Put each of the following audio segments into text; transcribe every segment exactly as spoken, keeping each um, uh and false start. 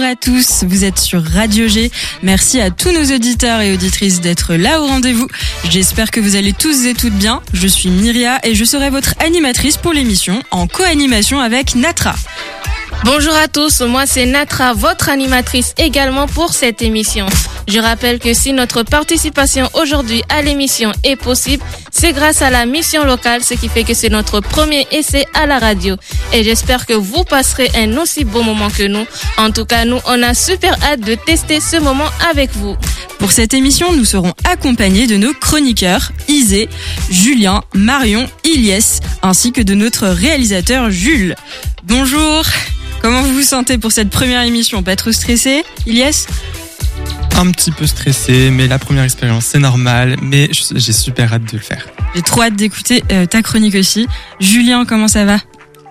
à tous, vous êtes sur Radio G. Merci à tous nos auditeurs et auditrices d'être là au rendez-vous. J'espère que vous allez tous et toutes bien. Je suis Myria et je serai votre animatrice pour l'émission en co-animation avec Natra. Bonjour à tous, moi c'est Natra, votre animatrice également pour cette émission. Je rappelle que si notre participation aujourd'hui à l'émission est possible, c'est grâce à la mission locale, ce qui fait que c'est notre premier essai à la radio. Et j'espère que vous passerez un aussi beau moment que nous. En tout cas, nous, on a super hâte de tester ce moment avec vous. Pour cette émission, nous serons accompagnés de nos chroniqueurs, Isée, Julien, Marion, Ilyes, ainsi que de notre réalisateur Jules. Bonjour, comment vous vous sentez pour cette première émission? Pas trop stressé, Ilyes? Un petit peu stressé, mais la première expérience, c'est normal, mais j'ai super hâte de le faire. J'ai trop hâte d'écouter euh, ta chronique aussi. Julien, comment ça va?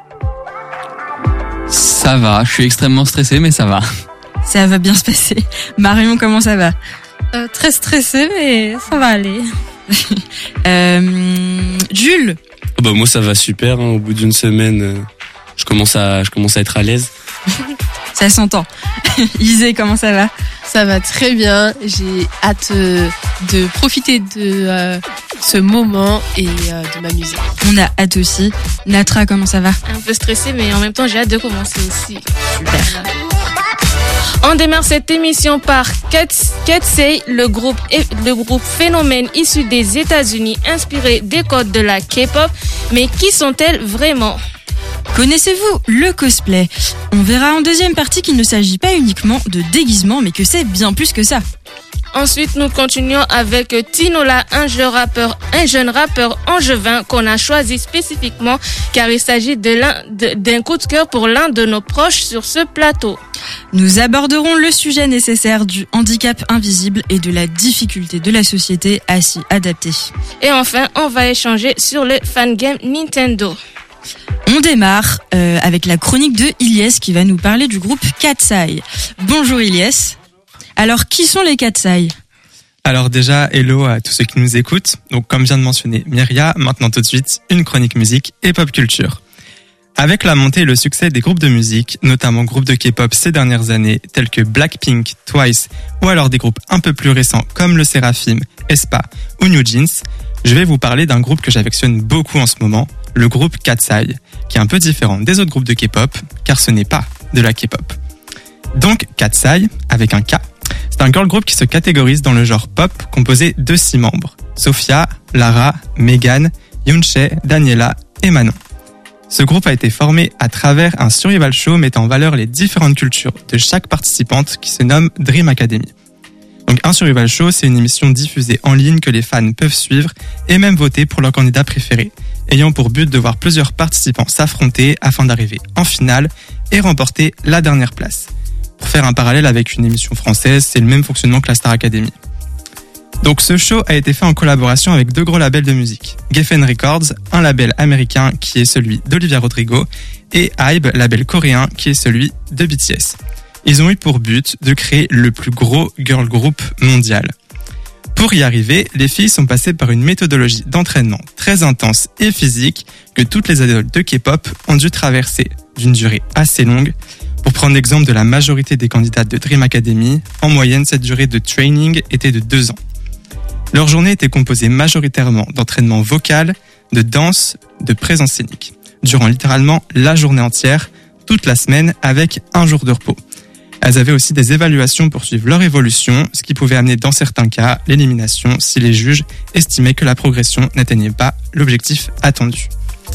Ça va, je suis extrêmement stressé, mais ça va. Ça va bien se passer. Marion, comment ça va? euh, Très stressé, mais ça va aller. euh, Jules? Oh bah moi ça va super, hein. Au bout d'une semaine, euh, je commence à, je commence à être à l'aise. Ça s'entend. Isée, comment ça va? Ça va très bien. J'ai hâte euh, de profiter de euh, ce moment et euh, de m'amuser. On a hâte aussi. Natra, comment ça va? Un peu stressé, mais en même temps, j'ai hâte de commencer aussi. Super. On démarre cette émission par Katseye, le groupe, le groupe phénomène issu des États-Unis, inspiré des codes de la K-pop. Mais qui sont-elles vraiment? Connaissez-vous le cosplay? On verra en deuxième partie qu'il ne s'agit pas uniquement de déguisement, mais que c'est bien plus que ça. Ensuite, nous continuons avec Tinola, un jeune rappeur, un jeune rappeur angevin qu'on a choisi spécifiquement car il s'agit de l'un, de, d'un coup de cœur pour l'un de nos proches sur ce plateau. Nous aborderons le sujet nécessaire du handicap invisible et de la difficulté de la société à s'y adapter. Et enfin, on va échanger sur le fangame Nintendo. On démarre euh, avec la chronique de Ilyes qui va nous parler du groupe Katseye. Bonjour Ilyes. Alors, qui sont les Katseye? Alors déjà, hello à tous ceux qui nous écoutent. Donc comme vient de mentionner Myria, maintenant tout de suite, une chronique musique et pop culture. Avec la montée et le succès des groupes de musique, notamment groupes de K-pop ces dernières années, tels que Blackpink, Twice, ou alors des groupes un peu plus récents comme le Seraphim, aespa ou New Jeans, je vais vous parler d'un groupe que j'affectionne beaucoup en ce moment, le groupe Katseye, qui est un peu différent des autres groupes de K-pop, car ce n'est pas de la K-pop. Donc Katseye, avec un K, c'est un girl group qui se catégorise dans le genre pop, composé de six membres, Sophia, Lara, Megan, Yoonchae, Daniela et Manon. Ce groupe a été formé à travers un survival show mettant en valeur les différentes cultures de chaque participante qui se nomme Dream Academy. Donc un survival show, c'est une émission diffusée en ligne que les fans peuvent suivre et même voter pour leur candidat préféré, ayant pour but de voir plusieurs participants s'affronter afin d'arriver en finale et remporter la dernière place. Pour faire un parallèle avec une émission française, c'est le même fonctionnement que la Star Academy. Donc ce show a été fait en collaboration avec deux gros labels de musique. Geffen Records, un label américain qui est celui d'Olivia Rodrigo, et Hybe, label coréen qui est celui de B T S. Ils ont eu pour but de créer le plus gros girl group mondial. Pour y arriver, les filles sont passées par une méthodologie d'entraînement très intense et physique que toutes les idoles de K-pop ont dû traverser d'une durée assez longue. Pour prendre l'exemple de la majorité des candidates de Dream Academy, en moyenne, cette durée de training était de deux ans. Leur journée était composée majoritairement d'entraînement vocal, de danse, de présence scénique, durant littéralement la journée entière, toute la semaine, avec un jour de repos. Elles avaient aussi des évaluations pour suivre leur évolution, ce qui pouvait amener dans certains cas l'élimination si les juges estimaient que la progression n'atteignait pas l'objectif attendu.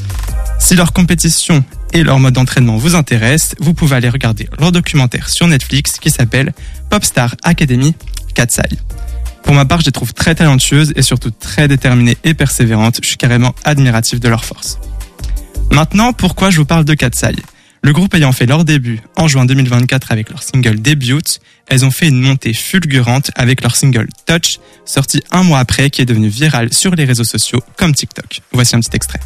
Si leur compétition et leur mode d'entraînement vous intéressent, vous pouvez aller regarder leur documentaire sur Netflix qui s'appelle Popstar Academy Katseye. Pour ma part, je les trouve très talentueuses et surtout très déterminées et persévérantes. Je suis carrément admiratif de leur force. Maintenant, pourquoi je vous parle de Katseye ? Le groupe ayant fait leur début en juin deux mille vingt-quatre avec leur single Debut, elles ont fait une montée fulgurante avec leur single Touch, sorti un mois après, qui est devenu viral sur les réseaux sociaux comme TikTok. Voici un petit extrait.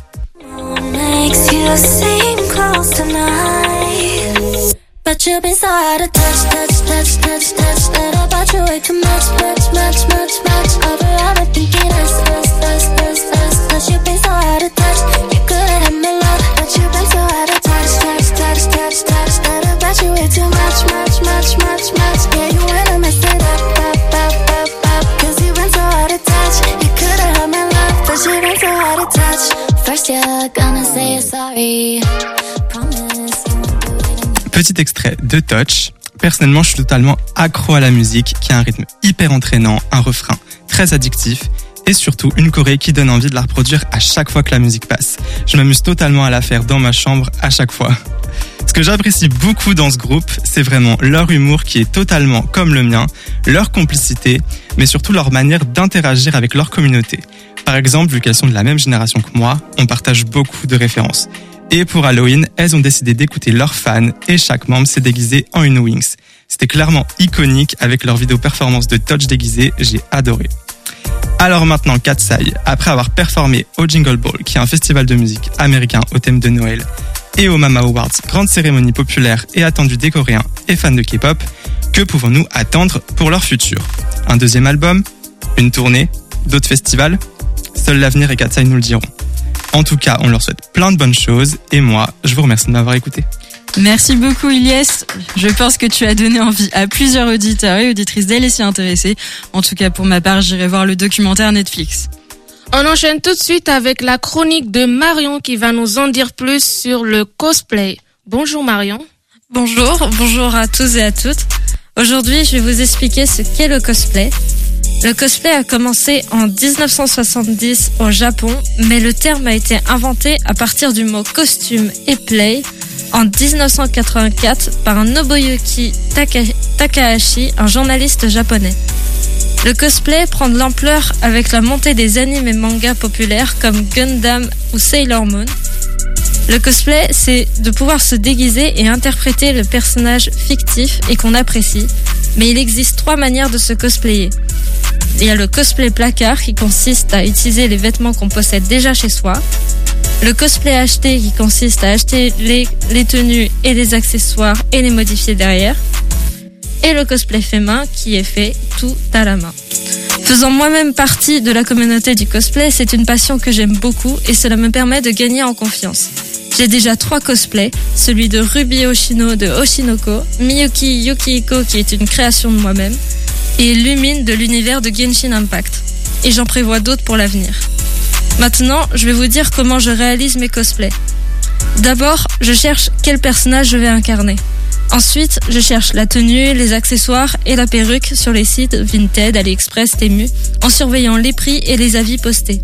But you've been so hard to touch, touch, touch, touch, touch. That about you way too much, much, much, much, much. Over, I've been thinking us, us, us, us, us. Cause you've been so hard to touch. You could've had my love, but you've been so hard to touch, touch, touch, touch, touch. That about you way too much, much, much, much. Petit extrait de Touch. Personnellement, je suis totalement accro à la musique qui a un rythme hyper entraînant, un refrain très addictif et surtout une choré qui donne envie de la reproduire à chaque fois que la musique passe. Je m'amuse totalement à la faire dans ma chambre à chaque fois. Ce que j'apprécie beaucoup dans ce groupe, c'est vraiment leur humour qui est totalement comme le mien, leur complicité, mais surtout leur manière d'interagir avec leur communauté. Par exemple, vu qu'elles sont de la même génération que moi, on partage beaucoup de références. Et pour Halloween, elles ont décidé d'écouter leurs fans et chaque membre s'est déguisé en une Wings. C'était clairement iconique avec leur vidéo performance de Touch déguisé, j'ai adoré. Alors maintenant, Katseye, après avoir performé au Jingle Ball, qui est un festival de musique américain au thème de Noël, et au Mama Awards, grande cérémonie populaire et attendue des Coréens et fans de K-pop, que pouvons-nous attendre pour leur futur ? Un deuxième album ? Une tournée ? D'autres festivals ? Seul l'avenir et Katseye nous le diront. En tout cas, on leur souhaite plein de bonnes choses et moi, je vous remercie de m'avoir écouté. Merci beaucoup Ilyes. Je pense que tu as donné envie à plusieurs auditeurs et auditrices d'aller s'y intéresser. En tout cas, pour ma part, j'irai voir le documentaire Netflix. On enchaîne tout de suite avec la chronique de Marion qui va nous en dire plus sur le cosplay. Bonjour Marion. Bonjour, bonjour à tous et à toutes. Aujourd'hui, je vais vous expliquer ce qu'est le cosplay. Le cosplay a commencé en dix-neuf cent soixante-dix au Japon, mais le terme a été inventé à partir du mot costume et play en dix-neuf cent quatre-vingt-quatre par Nobuyuki Taka- Takahashi, un journaliste japonais. Le cosplay prend de l'ampleur avec la montée des animes et mangas populaires comme Gundam ou Sailor Moon. Le cosplay, c'est de pouvoir se déguiser et interpréter le personnage fictif et qu'on apprécie, mais il existe trois manières de se cosplayer. Il y a le cosplay placard qui consiste à utiliser les vêtements qu'on possède déjà chez soi. Le cosplay acheté qui consiste à acheter les, les tenues et les accessoires et les modifier derrière. Et le cosplay fait main qui est fait tout à la main. Faisant moi-même partie de la communauté du cosplay, c'est une passion que j'aime beaucoup et cela me permet de gagner en confiance. J'ai déjà trois cosplays, celui de Ruby Hoshino de Oshinoko, Miyuki Yukihiko qui est une création de moi-même, et Lumine de l'univers de Genshin Impact. Et j'en prévois d'autres pour l'avenir. Maintenant, je vais vous dire comment je réalise mes cosplays. D'abord, je cherche quel personnage je vais incarner. Ensuite, je cherche la tenue, les accessoires et la perruque sur les sites Vinted, AliExpress, Temu, en surveillant les prix et les avis postés.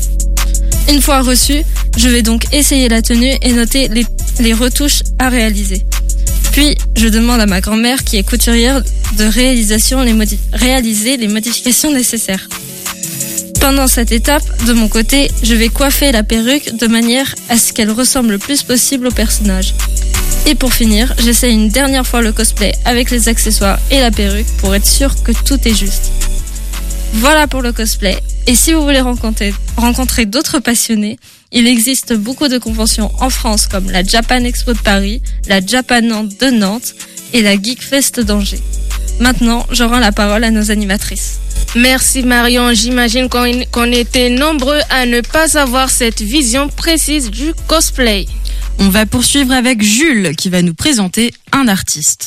Une fois reçu, je vais donc essayer la tenue et noter les, les retouches à réaliser. Puis, je demande à ma grand-mère, qui est couturière, de réalisation les modi- réaliser les modifications nécessaires. Pendant cette étape, de mon côté, je vais coiffer la perruque de manière à ce qu'elle ressemble le plus possible au personnage. Et pour finir, j'essaie une dernière fois le cosplay avec les accessoires et la perruque pour être sûr que tout est juste. Voilà pour le cosplay. Et si vous voulez rencontrer, rencontrer d'autres passionnés, il existe beaucoup de conventions en France comme la Japan Expo de Paris, la Japan de Nantes et la Geek Fest d'Angers. Maintenant, je rends la parole à nos animatrices. Merci Marion, j'imagine qu'on, qu'on était nombreux à ne pas avoir cette vision précise du cosplay. On va poursuivre avec Jules qui va nous présenter un artiste.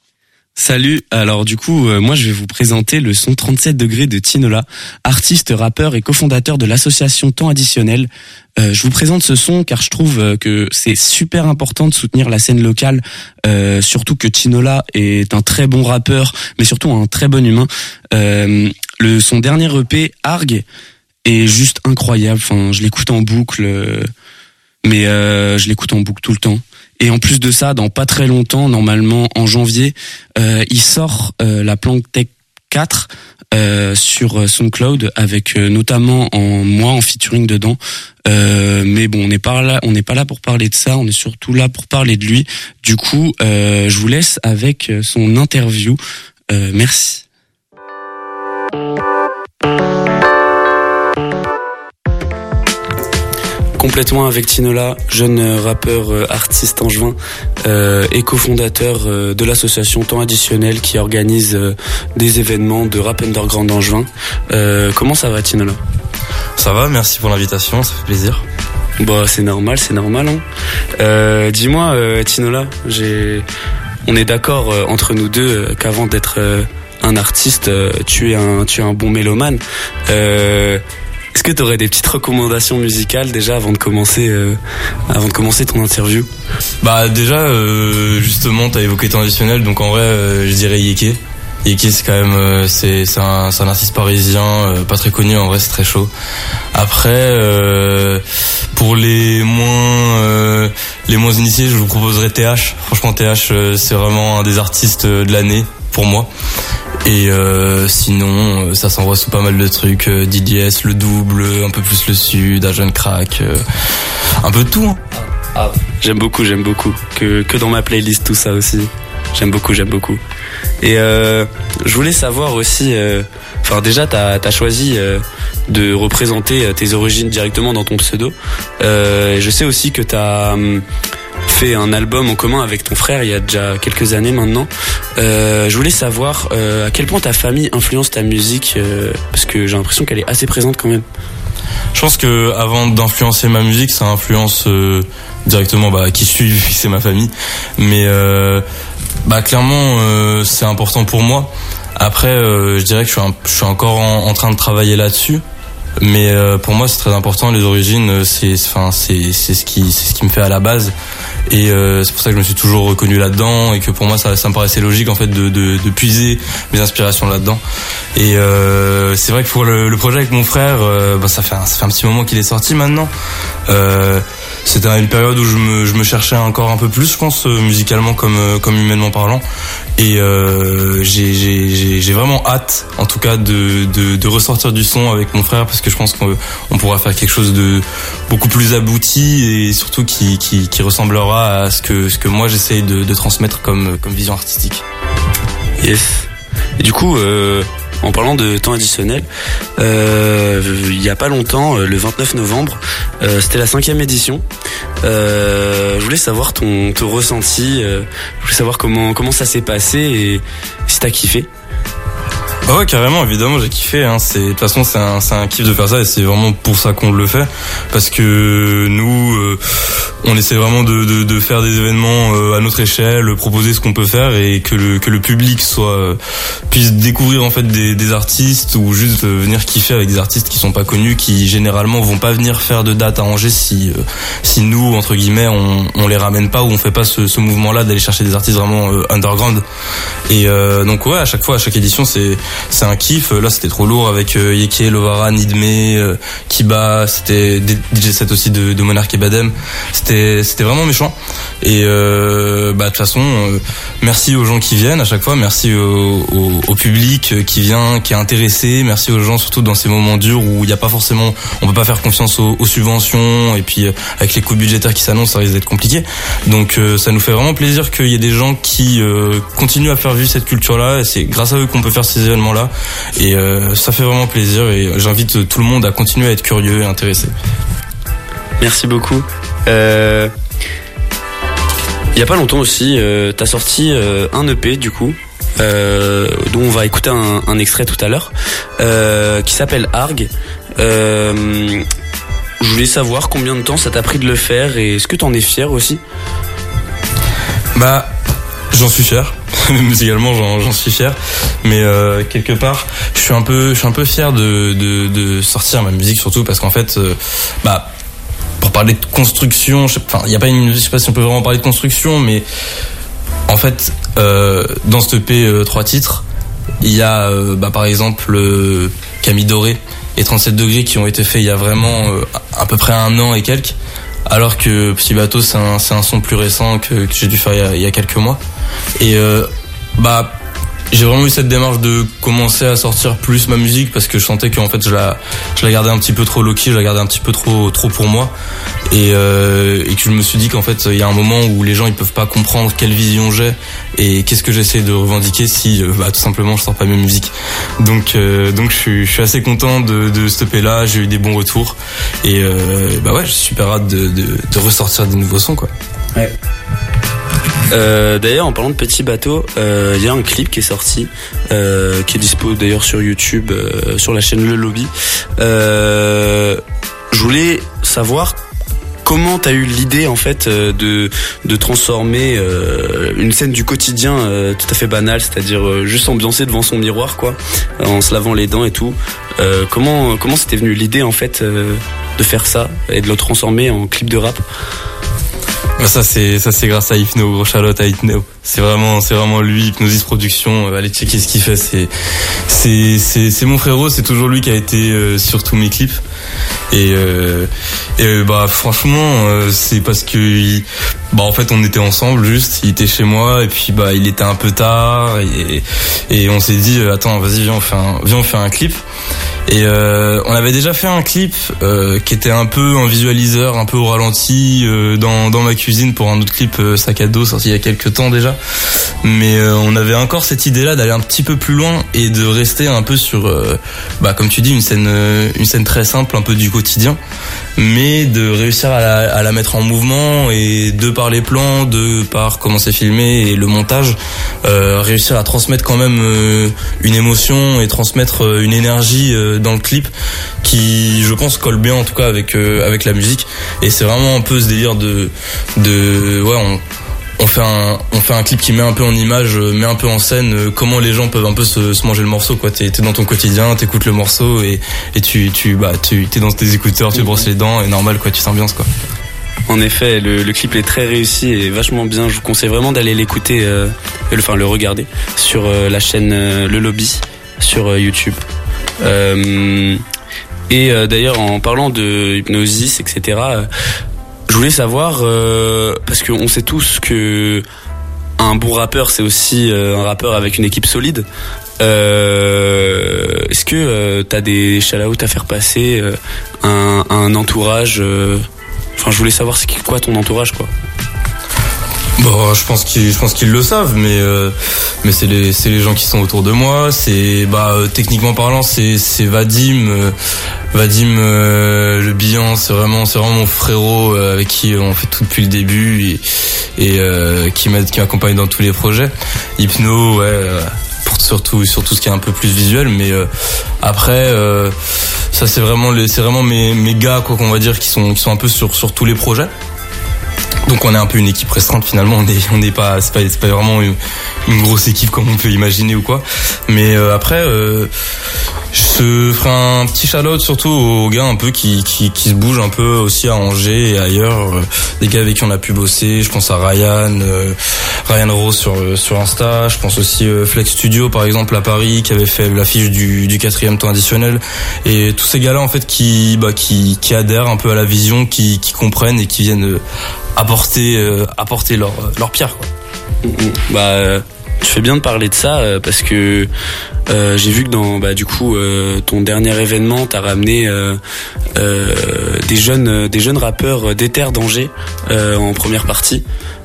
Salut, alors du coup, euh, moi je vais vous présenter le son trente-sept degrés de Tinola, artiste, rappeur et cofondateur de l'association Temps Additionnel. Euh, je vous présente ce son car je trouve euh, que c'est super important de soutenir la scène locale, euh, surtout que Tinola est un très bon rappeur, mais surtout un très bon humain. Euh, le, son dernier E P, Arg, est juste incroyable, enfin je l'écoute en boucle, euh, mais euh, je l'écoute en boucle tout le temps. Et en plus de ça, dans pas très longtemps, normalement en janvier, euh, il sort euh, la Plank Tech quatre euh, sur SoundCloud avec euh, notamment en moi en featuring dedans. Euh, mais bon, on n'est pas là, on n'est pas là pour parler de ça. On est surtout là pour parler de lui. Du coup, euh, je vous laisse avec son interview. Euh, merci. Complètement avec Tinola, jeune rappeur, euh, artiste angevin euh, et cofondateur euh, de l'association Temps Additionnel qui organise euh, des événements de rap underground angevin. Euh, comment ça va Tinola ? Ça va, merci pour l'invitation, ça fait plaisir. Bah c'est normal, c'est normal. Hein. Euh, dis-moi euh, Tinola, j'ai... on est d'accord euh, entre nous deux euh, qu'avant d'être euh, un artiste, euh, tu es un, tu es un bon mélomane. Euh, Est-ce que tu aurais des petites recommandations musicales déjà avant de commencer, euh, avant de commencer ton interview? Bah déjà, euh, justement, t'as évoqué temps additionnel, donc en vrai, euh, je dirais Yéké. Yéké, c'est quand même, euh, c'est, c'est un, c'est un artiste parisien, euh, pas très connu, en vrai, c'est très chaud. Après, euh, pour les moins, euh, les moins initiés, je vous proposerais T H. Franchement, T H, euh, c'est vraiment un des artistes de l'année pour moi. Et euh, sinon, ça s'envoie sous pas mal de trucs, euh, D D S, le double, un peu plus le sud, un jeune crack, euh, un peu de tout. Hein. Ah, j'aime beaucoup, j'aime beaucoup. Que, que dans ma playlist, tout ça aussi. J'aime beaucoup, j'aime beaucoup. Et euh, je voulais savoir aussi, euh, enfin déjà t'as, t'as choisi euh, de représenter tes origines directement dans ton pseudo. Euh, je sais aussi que t'as hum, fait un album en commun avec ton frère il y a déjà quelques années maintenant. Euh, je voulais savoir euh, à quel point ta famille influence ta musique, euh, parce que j'ai l'impression qu'elle est assez présente quand même. Je pense que avant d'influencer ma musique, ça influence euh, directement bah, qui je suis, vu que c'est ma famille. Mais euh, bah clairement, euh, c'est important pour moi. Après, euh, je dirais que je suis, un, je suis encore en, en train de travailler là-dessus. Mais euh, pour moi, c'est très important. Les origines, c'est, enfin, c'est, c'est ce qui, c'est ce qui me fait à la base. Et euh, c'est pour ça que je me suis toujours reconnu là-dedans et que pour moi, ça, ça me paraissait logique en fait de, de, de puiser mes inspirations là-dedans. Et euh, c'est vrai que pour le, le projet avec mon frère, euh, bah, ça fait, un, ça fait un petit moment qu'il est sorti maintenant. Euh, C'était une période où je me, je me cherchais encore un peu plus, je pense, musicalement comme, comme humainement parlant. Et euh, j'ai, j'ai, j'ai vraiment hâte, en tout cas, de, de, de ressortir du son avec mon frère, parce que je pense qu'on on pourra faire quelque chose de beaucoup plus abouti et surtout qui, qui, qui ressemblera à ce que, ce que moi j'essaye de, de transmettre comme, comme vision artistique. Yes. Et du coup, euh, en parlant de temps additionnel, euh, il y a pas longtemps, le vingt-neuf novembre, euh, c'était la cinquième édition. Euh, je voulais savoir ton, ton ressenti, euh, je voulais savoir comment comment ça s'est passé et si t'as kiffé. Ah ouais, carrément, évidemment, j'ai kiffé. Hein. C'est, de toute façon, c'est un, c'est un kiff de faire ça et c'est vraiment pour ça qu'on le fait. Parce que nous, euh, on essaie vraiment de, de, de faire des événements euh, à notre échelle, proposer ce qu'on peut faire et que le, que le public soit euh, puisse découvrir en fait des, des artistes ou juste euh, venir kiffer avec des artistes qui sont pas connus, qui généralement vont pas venir faire de date à Angers si euh, si nous entre guillemets on, on les ramène pas ou on fait pas ce, ce mouvement-là d'aller chercher des artistes vraiment euh, underground. Et euh, donc ouais, à chaque fois, à chaque édition, c'est c'est un kiff. Là, c'était trop lourd avec euh, Yéké, Lovara, Nidme, euh, Kiba. C'était D J set aussi de, de Monarch et Badem. C'était, c'était vraiment méchant. Et euh, bah de toute façon, euh, merci aux gens qui viennent à chaque fois. Merci au, au, au public qui vient, qui est intéressé. Merci aux gens, surtout dans ces moments durs où il n'y a pas forcément, on peut pas faire confiance aux, aux subventions. Et puis euh, avec les coupes budgétaires qui s'annoncent, ça risque d'être compliqué. Donc euh, ça nous fait vraiment plaisir qu'il y ait des gens qui euh, continuent à faire vivre cette culture-là. Et c'est grâce à eux qu'on peut faire ces événements-là. Et euh, ça fait vraiment plaisir et j'invite tout le monde à continuer à être curieux et intéressé. Merci beaucoup. Euh, il y a pas longtemps aussi, euh, t'as sorti euh, un E P du coup, euh, dont on va écouter un, un extrait tout à l'heure, euh, qui s'appelle Arg. Euh, je voulais savoir combien de temps ça t'a pris de le faire et est-ce que t'en es fier aussi? Bah, j'en suis fier. Musicalement, j'en, j'en suis fier, mais euh, quelque part, je suis un peu, je suis un peu fier de, de, de sortir ma musique, surtout parce qu'en fait, euh, bah, pour parler de construction, je sais, enfin, il y a pas une, je sais pas si on peut vraiment parler de construction, mais en fait, euh, dans ce E P euh, trois titres, il y a, euh, bah, par exemple, euh, Camille Doré et trente-sept degrés qui ont été faits il y a vraiment euh, à peu près un an et quelques. Alors que Petit Bateau, c'est un, c'est un son plus récent que, que j'ai dû faire il y a, il y a quelques mois. Et euh, bah, j'ai vraiment eu cette démarche de commencer à sortir plus ma musique parce que je sentais qu'en fait je la, je la gardais un petit peu trop low-key, je la gardais un petit peu trop, trop pour moi. Et, euh, et que je me suis dit qu'en fait il y a un moment où les gens ils peuvent pas comprendre quelle vision j'ai et qu'est-ce que j'essaie de revendiquer si euh, bah, tout simplement je sors pas mes musiques. Donc, euh, donc je suis, je suis assez content de, de ce E P là, j'ai eu des bons retours et euh, bah ouais, j'ai super hâte de, de, de ressortir des nouveaux sons quoi. Ouais. Euh, d'ailleurs, en parlant de Petit Bateau, il euh, y a un clip qui est sorti, euh, qui est dispo d'ailleurs sur YouTube, euh, sur la chaîne Le Lobby. Euh, je voulais savoir comment t'as eu l'idée en fait de de transformer euh, une scène du quotidien euh, tout à fait banale, c'est-à-dire euh, juste ambiancé devant son miroir quoi, en se lavant les dents et tout. Euh, comment comment c'était venu l'idée en fait euh, de faire ça et de le transformer en clip de rap? Ça c'est ça c'est grâce à Hypno, gros Charlotte à Hypno. C'est vraiment c'est vraiment lui, Hypnosis Production. Allez checker ce qu'il fait. C'est c'est c'est c'est mon frérot. C'est toujours lui qui a été euh, sur tous mes clips. Et euh, et euh, bah franchement euh, c'est parce que il, bah en fait on était ensemble juste. Il était chez moi et puis bah il était un peu tard et et on s'est dit attends vas-y viens on fait un viens on fait un clip. Et euh, on avait déjà fait un clip euh, qui était un peu en visualiseur, un peu au ralenti euh, dans dans ma cuisine pour un autre clip euh, sac à dos sorti il y a quelques temps déjà. Mais euh, on avait encore cette idée-là d'aller un petit peu plus loin et de rester un peu sur, euh, bah comme tu dis, une scène euh, une scène très simple, un peu du quotidien, mais de réussir à la, à la mettre en mouvement et de par les plans, de par comment c'est filmé et le montage, euh, réussir à transmettre quand même euh, une émotion et transmettre euh, une énergie euh, dans le clip qui, je pense, colle bien en tout cas avec euh, avec la musique. Et c'est vraiment un peu ce délire de de ouais on on fait un on fait un clip qui met un peu en image, met un peu en scène euh, comment les gens peuvent un peu se, se manger le morceau quoi. T'es t'es dans ton quotidien, t'écoutes le morceau et et tu tu bah tu t'es dans tes écouteurs, tu te brosses les dents et normal quoi, tu t'ambiances quoi. En effet, le, le clip est très réussi et vachement bien. Je vous conseille vraiment d'aller l'écouter, euh, le, enfin le regarder sur euh, la chaîne euh, Le Lobby sur euh, YouTube. Euh, et euh, d'ailleurs, en parlant de Hypnosis, et cetera, euh, je voulais savoir euh, parce qu'on sait tous que un bon rappeur, c'est aussi euh, un rappeur avec une équipe solide. Euh, est-ce que euh, t'as des shout-outs à faire passer, euh, un, un entourage euh, Enfin, je voulais savoir c'est quoi ton entourage, quoi. Bon, je pense qu'ils, je pense qu'ils le savent, mais euh, mais c'est les, c'est les gens qui sont autour de moi. C'est, bah, euh, techniquement parlant, c'est, c'est Vadim, euh, Vadim, euh, le Bihan, c'est vraiment, c'est vraiment mon frérot euh, avec qui on fait tout depuis le début et, et euh, qui m'aide, qui m'accompagne dans tous les projets. Hypno, ouais. Euh, pour surtout surtout ce qui est un peu plus visuel, mais euh, après euh, ça c'est vraiment les c'est vraiment mes mes gars quoi qu'on va dire qui sont qui sont un peu sur sur tous les projets. Donc on est un peu une équipe restreinte finalement, on est on n'est pas c'est pas c'est pas vraiment une, une grosse équipe comme on peut imaginer ou quoi. Mais euh, après euh, je ferai un petit shout-out surtout aux gars un peu qui qui qui se bougent un peu aussi à Angers et ailleurs, euh, des gars avec qui on a pu bosser, je pense à Ryan euh, Ryan Rose sur sur Insta, je pense aussi euh, Flex Studio par exemple à Paris qui avait fait l'affiche du du quatrième temps additionnel, et tous ces gars-là en fait qui bah qui qui adhèrent un peu à la vision, qui qui comprennent et qui viennent euh, apporter euh, apporter leur leur pierre quoi. Bah euh, tu fais bien de parler de ça euh, parce que euh, j'ai vu que dans bah du coup euh, ton dernier événement t'as ramené euh, euh, des jeunes euh, des jeunes rappeurs d'Ether d'Angers euh, en première partie.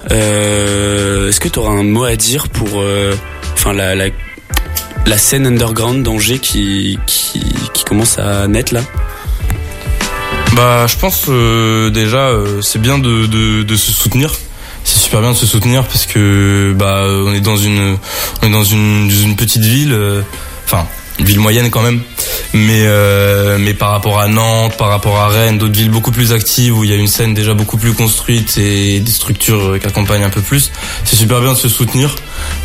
Euh, est-ce que tu auras un mot à dire pour euh, enfin la, la la scène underground d'Angers qui qui qui commence à naître là? Bah, je pense euh, déjà euh, c'est bien de, de de se soutenir. C'est super bien de se soutenir parce que bah on est dans une on est dans une, une petite ville, enfin euh, une ville moyenne quand même, mais euh, mais par rapport à Nantes, par rapport à Rennes, d'autres villes beaucoup plus actives où il y a une scène déjà beaucoup plus construite et des structures qui accompagnent un peu plus, c'est super bien de se soutenir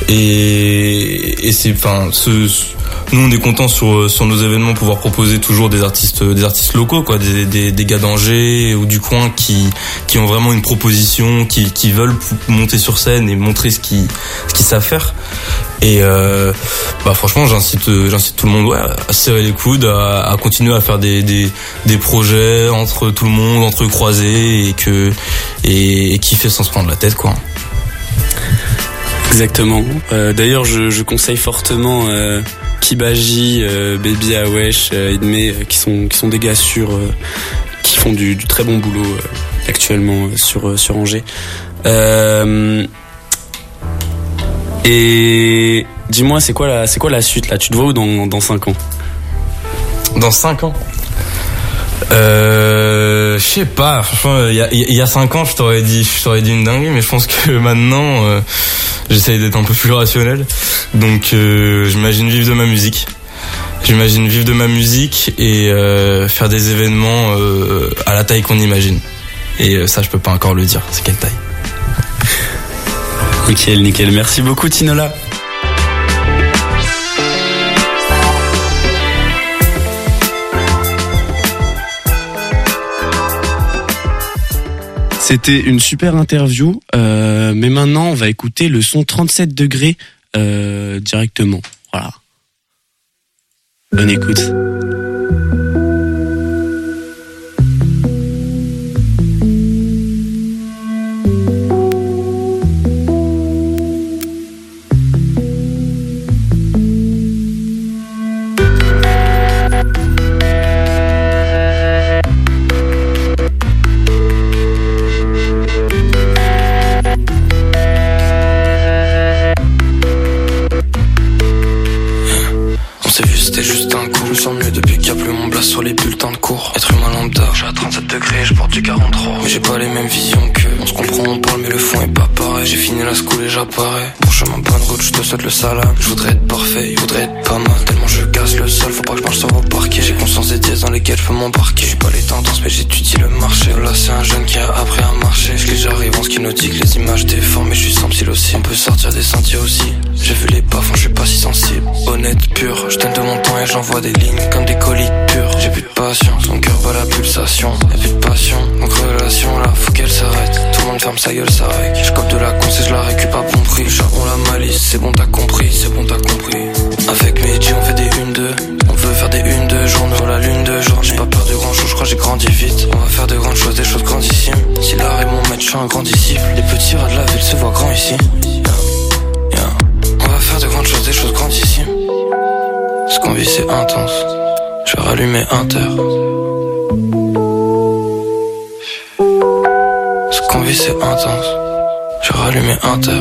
et et c'est enfin ce, ce nous on est contents sur sur nos événements pouvoir proposer toujours des artistes des artistes locaux quoi, des des, des gars d'Angers ou du coin qui qui ont vraiment une proposition, qui qui veulent monter sur scène et montrer ce qu'ils ce qu'ils savent faire. Et euh, bah franchement j'incite j'incite tout le monde ouais, à serrer les coudes, à, à continuer à faire des des des projets entre tout le monde, entre croisés, et que et, et kiffer sans se prendre la tête quoi. Exactement. Euh, d'ailleurs je je conseille fortement euh, Kibaji, euh, Baby Awesh, euh, Idme, euh, qui sont qui sont des gars sûrs, euh, qui font du, du très bon boulot euh, actuellement euh, sur euh, sur Angers. Euh, et dis-moi, c'est quoi la c'est quoi la suite là? Tu te vois où dans dans cinq ans? Dans cinq ans? Euh, je sais pas. Franchement, il y a il y a cinq ans, je t'aurais dit je t'aurais dit une dinguerie, mais je pense que maintenant euh, j'essaye d'être un peu plus rationnel. Donc euh, j'imagine vivre de ma musique. J'imagine vivre de ma musique et euh, faire des événements euh, à la taille qu'on imagine. Et euh, ça, je peux pas encore le dire. C'est quelle taille? Nickel, nickel. Merci beaucoup, Tinola. C'était une super interview, euh, mais maintenant on va écouter le son trente-sept degrés euh, directement. Voilà. Bonne écoute. Sur les bulletins de cours, être humain lambda, j'ai à trente-sept degrés, je porte du quarante-trois. Mais j'ai pas les mêmes visions qu'eux, on se comprend, on parle mais le fond est pas pareil. J'ai fini la school et j'apparais, pour chemin bonne route, je te souhaite le salam. Je voudrais être parfait, il voudrait être pas mal, tellement je casse le sol, faut pas que je marche sur vos parquets. J'ai conscience des dièses dans lesquelles je peux m'embarquer. J'ai pas les tendances mais j'étudie le marché. Là c'est un jeune qui a appris à marcher. Je j'arrive en ski nautique, les images déformées, je suis sensible aussi. On peut sortir des sentiers aussi, j'ai vu les baffes, je suis pas si sensible. Honnête, pur, je donne de mon temps et j'envoie des lignes comme des colis purs. J'ai plus de patience, son cœur bat la pulsation. Y'a plus de passion, donc relation là, faut qu'elle s'arrête. Tout le monde ferme sa gueule, ça règle. Je cope de la con et je la récup à bon prix. Charbon la malice, c'est bon t'as compris, c'est bon t'as compris. Avec mes G on fait des une deux. On veut faire des une deux journaux, la lune de jour. J'ai pas peur de grand chose, je crois j'ai grandi vite. On va faire de grandes choses, des choses grandissimes. Si l'art est mon maître, je suis un grand disciple. Les petits rats de la ville se voient grands ici. Yeah. Yeah. On va faire de grandes choses, des choses grandissimes. Ce qu'on vit c'est intense. Je vais rallumer Inter. Ce qu'on vit c'est intense. Je vais rallumer Inter.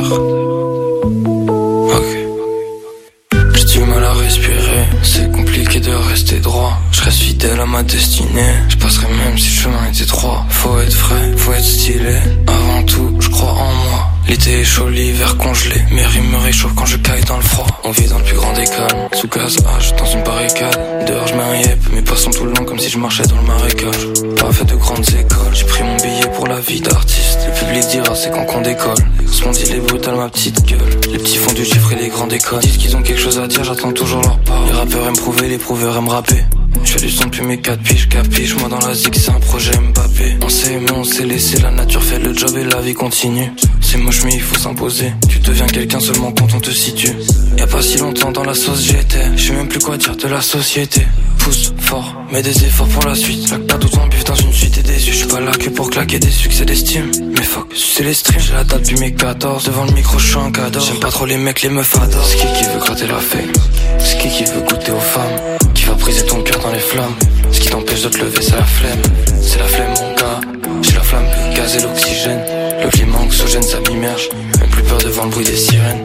Ok. J'ai du mal à respirer. C'est compliqué de rester droit. Je reste fidèle à ma destinée. Je passerai même si le chemin est étroit. Faut être frais, faut être stylé. Avant tout, je crois en moi. L'été est chaud, l'hiver congelé. Mes rimes me réchauffent quand je caille dans le froid. On vit dans le plus grand des calmes. Sous gaz H, dans une barricade. Dehors je mets un yep, mes pas sont tout le long comme si je marchais dans le marécage. Pas fait de grandes écoles, j'ai pris mon billet pour la vie d'artiste. Le public dira c'est quand qu'on décolle. Ce qu'on dit les brutales, ma petite gueule. Les petits font du chiffre et les grands déconnes. Disent qu'ils ont quelque chose à dire, j'attends toujours leur part. Les rappeurs aiment prouver, les prouveurs aiment rapper. Je fais du son depuis mes quatre piges, capiche. Moi dans la zig c'est un projet Mbappé. On s'est mais on s'est laissé, la nature fait le job et la vie continue. C'est moche mais il faut s'imposer. Tu deviens quelqu'un seulement quand on te situe. Y'a pas si longtemps dans la sauce j'étais. Je sais même plus quoi dire de la société. Pousse fort, mets des efforts pour la suite. La pas tout en bif dans une suite et des yeux. Je suis pas là que pour claquer des succès d'estime. Mais fuck, c'est les streams. J'ai la date depuis mes quatorze. Devant le micro je suis un cadeau. J'aime pas trop les mecs, les meufs adorent. C'est qui qui veut gratter la fake? C'est qui qui veut goûter aux femmes? Qui va briser ton cœur dans les flammes? Ce qui t'empêche de te lever c'est la flemme. C'est la flemme mon gars. J'ai la flamme, le gaz et l'oxygène. Le climat anxiogène ça m'immerge. Même plus peur devant le bruit des sirènes.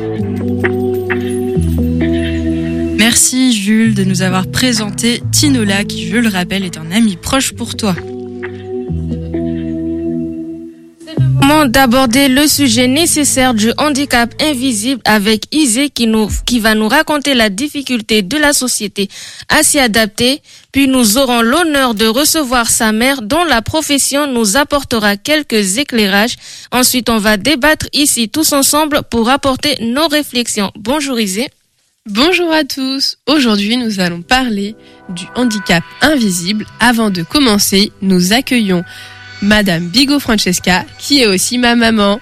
Merci Jules de nous avoir présenté Tinola qui, je le rappelle, est un ami proche pour toi. Moment d'aborder le sujet nécessaire du handicap invisible avec Isé qui nous, qui va nous raconter la difficulté de la société à s'y adapter. Puis nous aurons l'honneur de recevoir sa mère dont la profession nous apportera quelques éclairages. Ensuite, on va débattre ici tous ensemble pour apporter nos réflexions. Bonjour Isé. Bonjour à tous. Aujourd'hui, nous allons parler du handicap invisible. Avant de commencer, nous accueillons Madame Bigot Francesca, qui est aussi ma maman.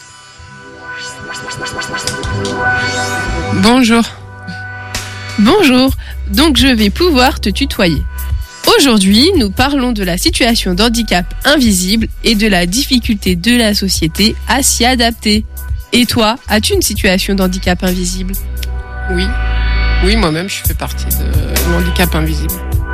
Bonjour. Bonjour. Donc, je vais pouvoir te tutoyer. Aujourd'hui, nous parlons de la situation d'handicap invisible et de la difficulté de la société à s'y adapter. Et toi, as-tu une situation d'handicap invisible ? Oui, oui, moi-même, je fais partie de l'handicap invisible.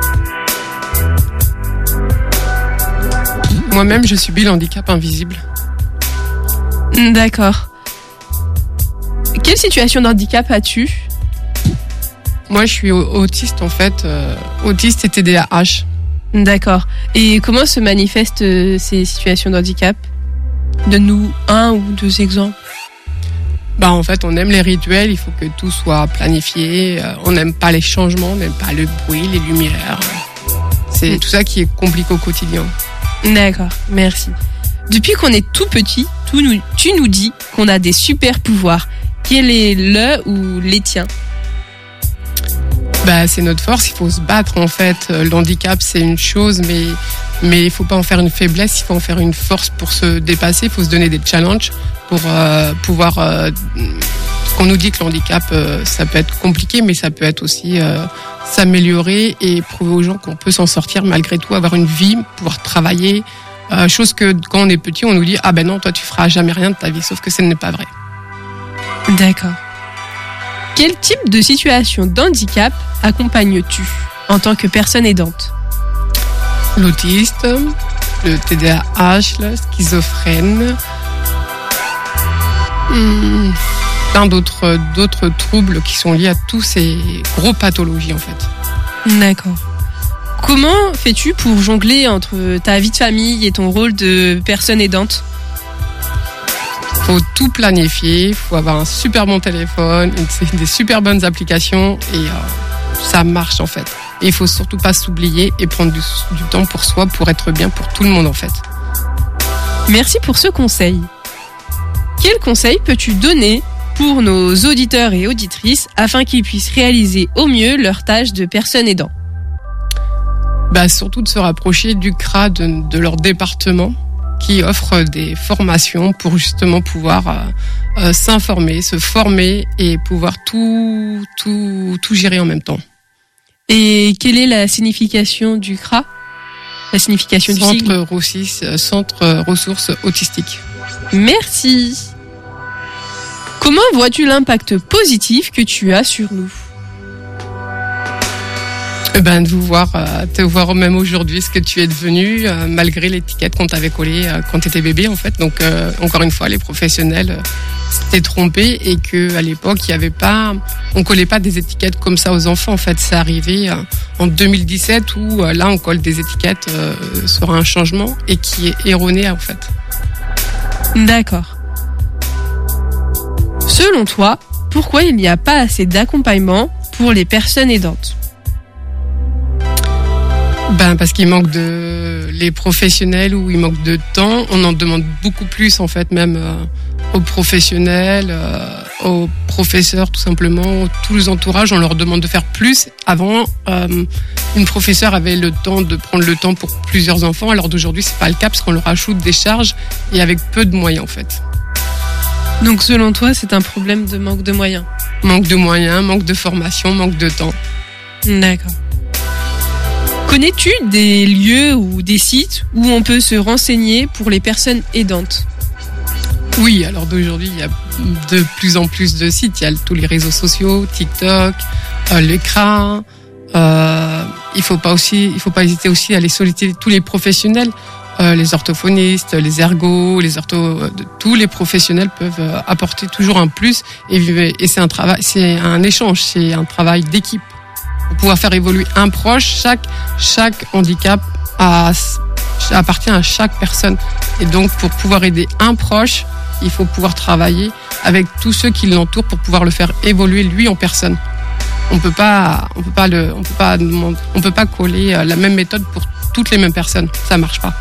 Moi-même, je subis l'handicap invisible. D'accord. Quelle situation d'handicap as-tu ? Moi, je suis autiste, en fait, euh, autiste et T D A H. D'accord. Et comment se manifestent euh, ces situations d'handicap ? Donne-nous un ou deux exemples. Bah en fait, on aime les rituels, il faut que tout soit planifié. Euh, on n'aime pas les changements, on n'aime pas le bruit, les lumières. C'est mmh. tout ça qui est compliqué au quotidien. D'accord, merci. Depuis qu'on est tout petit, tout nous, tu nous dis qu'on a des super pouvoirs. Quel est le ou les tiens ? Bah, c'est notre force, il faut se battre en fait. Le handicap, c'est une chose, mais mais il faut pas en faire une faiblesse, il faut en faire une force pour se dépasser. Il faut se donner des challenges pour euh, pouvoir. Euh, on nous dit que le handicap, euh, ça peut être compliqué, mais ça peut être aussi euh, s'améliorer et prouver aux gens qu'on peut s'en sortir malgré tout, avoir une vie, pouvoir travailler. Euh, chose que quand on est petit, on nous dit ah ben non, toi tu feras jamais rien de ta vie, sauf que ce n'est pas vrai. D'accord. Quel type de situation d'handicap accompagnes-tu en tant que personne aidante ? L'autiste, le T D A H, le schizophrène, hum, plein d'autres, d'autres troubles qui sont liés à tous ces gros pathologies en fait. D'accord. Comment fais-tu pour jongler entre ta vie de famille et ton rôle de personne aidante ? Faut tout planifier, faut avoir un super bon téléphone, une, des super bonnes applications et euh, ça marche en fait. Et il faut surtout pas s'oublier et prendre du, du temps pour soi pour être bien pour tout le monde en fait. Merci pour ce conseil. Quel conseil peux-tu donner pour nos auditeurs et auditrices afin qu'ils puissent réaliser au mieux leur tâche de personne aidant ? Bah surtout de se rapprocher du C R A de, de leur département, qui offre des formations pour justement pouvoir euh, euh, s'informer, se former et pouvoir tout, tout, tout gérer en même temps. Et quelle est la signification du C R A ? La signification Centre du sigle ? Rossis, Centre Ressources Autistiques. Merci. Comment vois-tu l'impact positif que tu as sur nous ? Eh ben, de vous voir, euh, te voir même aujourd'hui ce que tu es devenu, euh, malgré l'étiquette qu'on t'avait collée euh, quand tu étais bébé en fait. Donc euh, encore une fois, les professionnels euh, s'étaient trompés et que à l'époque il y avait pas, on collait pas des étiquettes comme ça aux enfants. En fait, c'est arrivé euh, en deux mille dix-sept où euh, là on colle des étiquettes euh, sur un changement et qui est erroné en fait. D'accord. Selon toi, pourquoi il n'y a pas assez d'accompagnement pour les personnes aidantes ? Ben parce qu'il manque de les professionnels ou il manque de temps. On en demande beaucoup plus en fait, même euh, aux professionnels, euh, aux professeurs tout simplement, tous les entourages. On leur demande de faire plus. Avant, euh, une professeure avait le temps de prendre le temps pour plusieurs enfants. Alors d'aujourd'hui, c'est pas le cas parce qu'on leur ajoute des charges et avec peu de moyens en fait. Donc selon toi, c'est un problème de manque de moyens ? Manque de moyens, manque de formation, manque de temps. D'accord. Connais-tu des lieux ou des sites où on peut se renseigner pour les personnes aidantes ? Oui, alors d'aujourd'hui, il y a de plus en plus de sites. Il y a tous les réseaux sociaux, TikTok, euh, l'écran. Euh, il faut pas aussi, il faut pas hésiter aussi à aller solliciter tous les professionnels, euh, les orthophonistes, les ergots, les ortho, euh, tous les professionnels peuvent euh, apporter toujours un plus. Et, et c'est un travail, c'est un échange, c'est un travail d'équipe. Pour pouvoir faire évoluer un proche, chaque, chaque handicap a, appartient à chaque personne. Et donc, pour pouvoir aider un proche, il faut pouvoir travailler avec tous ceux qui l'entourent pour pouvoir le faire évoluer lui en personne. On peut pas, on peut pas le, on peut pas, on peut pas coller la même méthode pour toutes les mêmes personnes. Ça marche pas.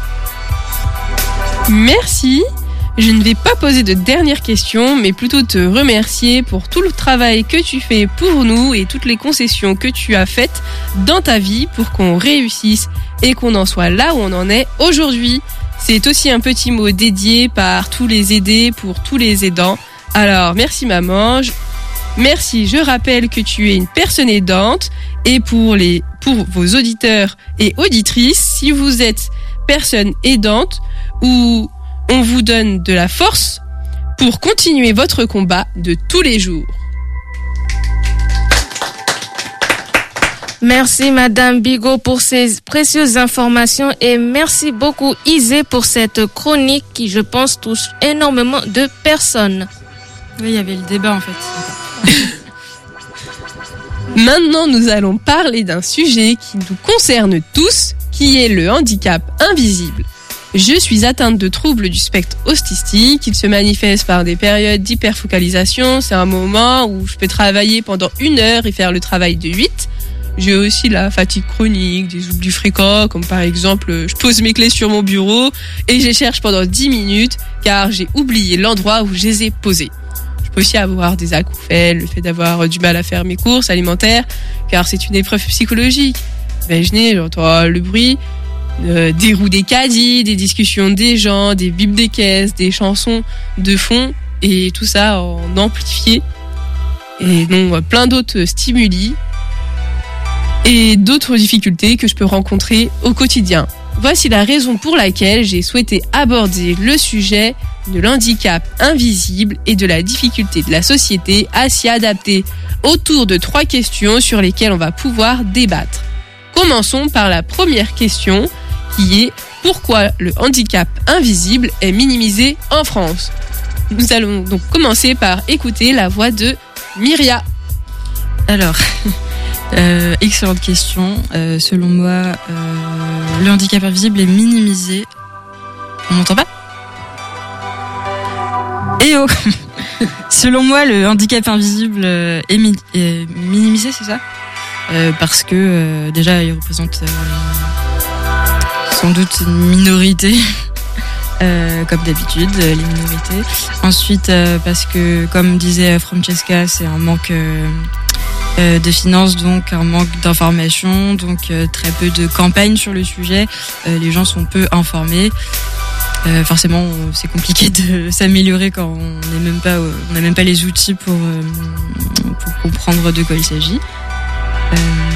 Merci. Je ne vais pas poser de dernière question, mais plutôt te remercier pour tout le travail que tu fais pour nous et toutes les concessions que tu as faites dans ta vie pour qu'on réussisse et qu'on en soit là où on en est aujourd'hui. C'est aussi un petit mot dédié par tous les aidés pour tous les aidants. Alors, merci maman. Je... Merci, je rappelle que tu es une personne aidante et pour les, pour vos auditeurs et auditrices, si vous êtes personne aidante ou on vous donne de la force pour continuer votre combat de tous les jours. Merci Madame Bigot pour ces précieuses informations et merci beaucoup Isée pour cette chronique qui, je pense, touche énormément de personnes. Oui, il y avait le débat en fait. Maintenant, nous allons parler d'un sujet qui nous concerne tous, qui est le handicap invisible. Je suis atteinte de troubles du spectre autistique. Il se manifeste par des périodes d'hyperfocalisation. C'est un moment où je peux travailler pendant une heure et faire le travail de huit. J'ai aussi la fatigue chronique, des oublis fréquents, comme par exemple, je pose mes clés sur mon bureau et je les cherche pendant dix minutes car j'ai oublié l'endroit où je les ai posées. Je peux aussi avoir des acouphènes, le fait d'avoir du mal à faire mes courses alimentaires car c'est une épreuve psychologique. Imaginez, j'entends le bruit euh, des roues des caddies, des discussions des gens, des bips des caisses, des chansons de fond et tout ça en amplifié. Et non, plein d'autres stimuli et d'autres difficultés que je peux rencontrer au quotidien. Voici la raison pour laquelle j'ai souhaité aborder le sujet de l'handicap invisible et de la difficulté de la société à s'y adapter autour de trois questions sur lesquelles on va pouvoir débattre. Commençons par la première question qui est pourquoi le handicap invisible est minimisé en France. Nous allons donc commencer par écouter la voix de Myria. Alors, euh, excellente question. Euh, selon moi, euh, le handicap invisible est minimisé. On m'entend pas ? Eh oh Selon moi, le handicap invisible est, mi- est minimisé, c'est ça ? euh, Parce que euh, déjà, il représente euh, sans doute une minorité. Euh, comme d'habitude, euh, les minorités. Ensuite, euh, parce que, comme disait Francesca, c'est un manque euh, euh, de finances, donc un manque d'informations, donc euh, très peu de campagnes sur le sujet. Euh, les gens sont peu informés. Euh, forcément, c'est compliqué de s'améliorer quand on n'est même pas, euh, on n'a même pas les outils pour euh, pour comprendre de quoi il s'agit. Euh,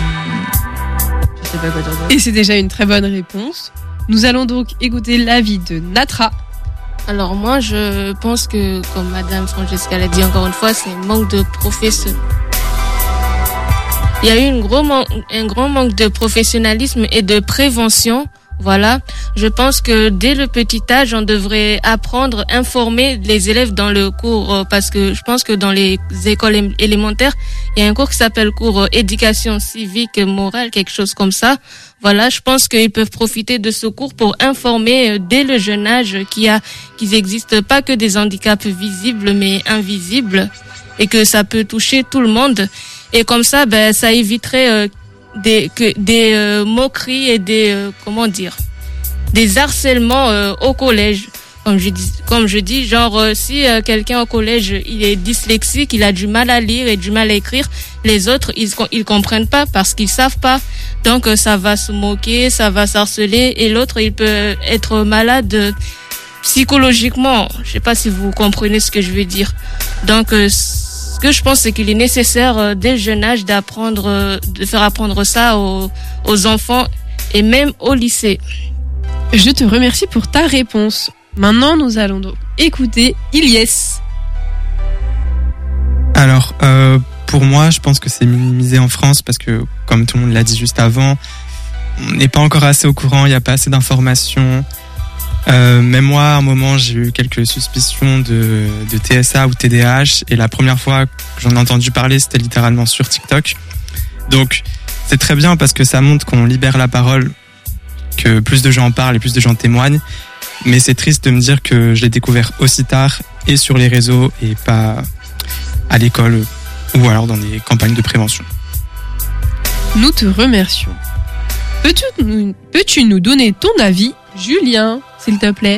je sais pas quoi dire d'autre. Et c'est déjà une très bonne réponse. Nous allons donc écouter l'avis de Natra. Alors moi, je pense que, comme Madame Francesca l'a dit encore une fois, c'est un manque de professeurs. Il y a eu une gros man- un grand manque de professionnalisme et de prévention. Voilà, je pense que dès le petit âge, on devrait apprendre, informer les élèves dans le cours, parce que je pense que dans les écoles élémentaires, il y a un cours qui s'appelle cours éducation civique et morale, quelque chose comme ça. Voilà, je pense qu'ils peuvent profiter de ce cours pour informer dès le jeune âge qu'il y a, qu'il n'existe pas que des handicaps visibles mais invisibles et que ça peut toucher tout le monde. Et comme ça, ben, ça éviterait euh, des que des euh, moqueries et des euh, comment dire des harcèlements euh, au collège, comme je dis comme je dis genre euh, si euh, quelqu'un au collège il est dyslexique, il a du mal à lire et du mal à écrire, les autres ils ils comprennent pas parce qu'ils savent pas, donc euh, ça va se moquer, ça va s'harceler et l'autre il peut être malade euh, psychologiquement. Je sais pas si vous comprenez ce que je veux dire. Donc euh, ce que je pense, c'est qu'il est nécessaire euh, dès le jeune âge d'apprendre, euh, de faire apprendre ça aux, aux enfants et même au lycée. Je te remercie pour ta réponse. Maintenant, nous allons donc écouter Ilyes. Alors, euh, pour moi, je pense que c'est minimisé en France parce que, comme tout le monde l'a dit juste avant, on n'est pas encore assez au courant, il n'y a pas assez d'informations. Euh, même moi, à un moment, j'ai eu quelques suspicions de, de T S A ou T D A H, et la première fois que j'en ai entendu parler, c'était littéralement sur TikTok. Donc, c'est très bien parce que ça montre qu'on libère la parole, que plus de gens en parlent et plus de gens témoignent. Mais c'est triste de me dire que je l'ai découvert aussi tard et sur les réseaux et pas à l'école ou alors dans des campagnes de prévention. Nous te remercions. Peux-tu nous, peux-tu nous donner ton avis, Julien, s'il te plaît?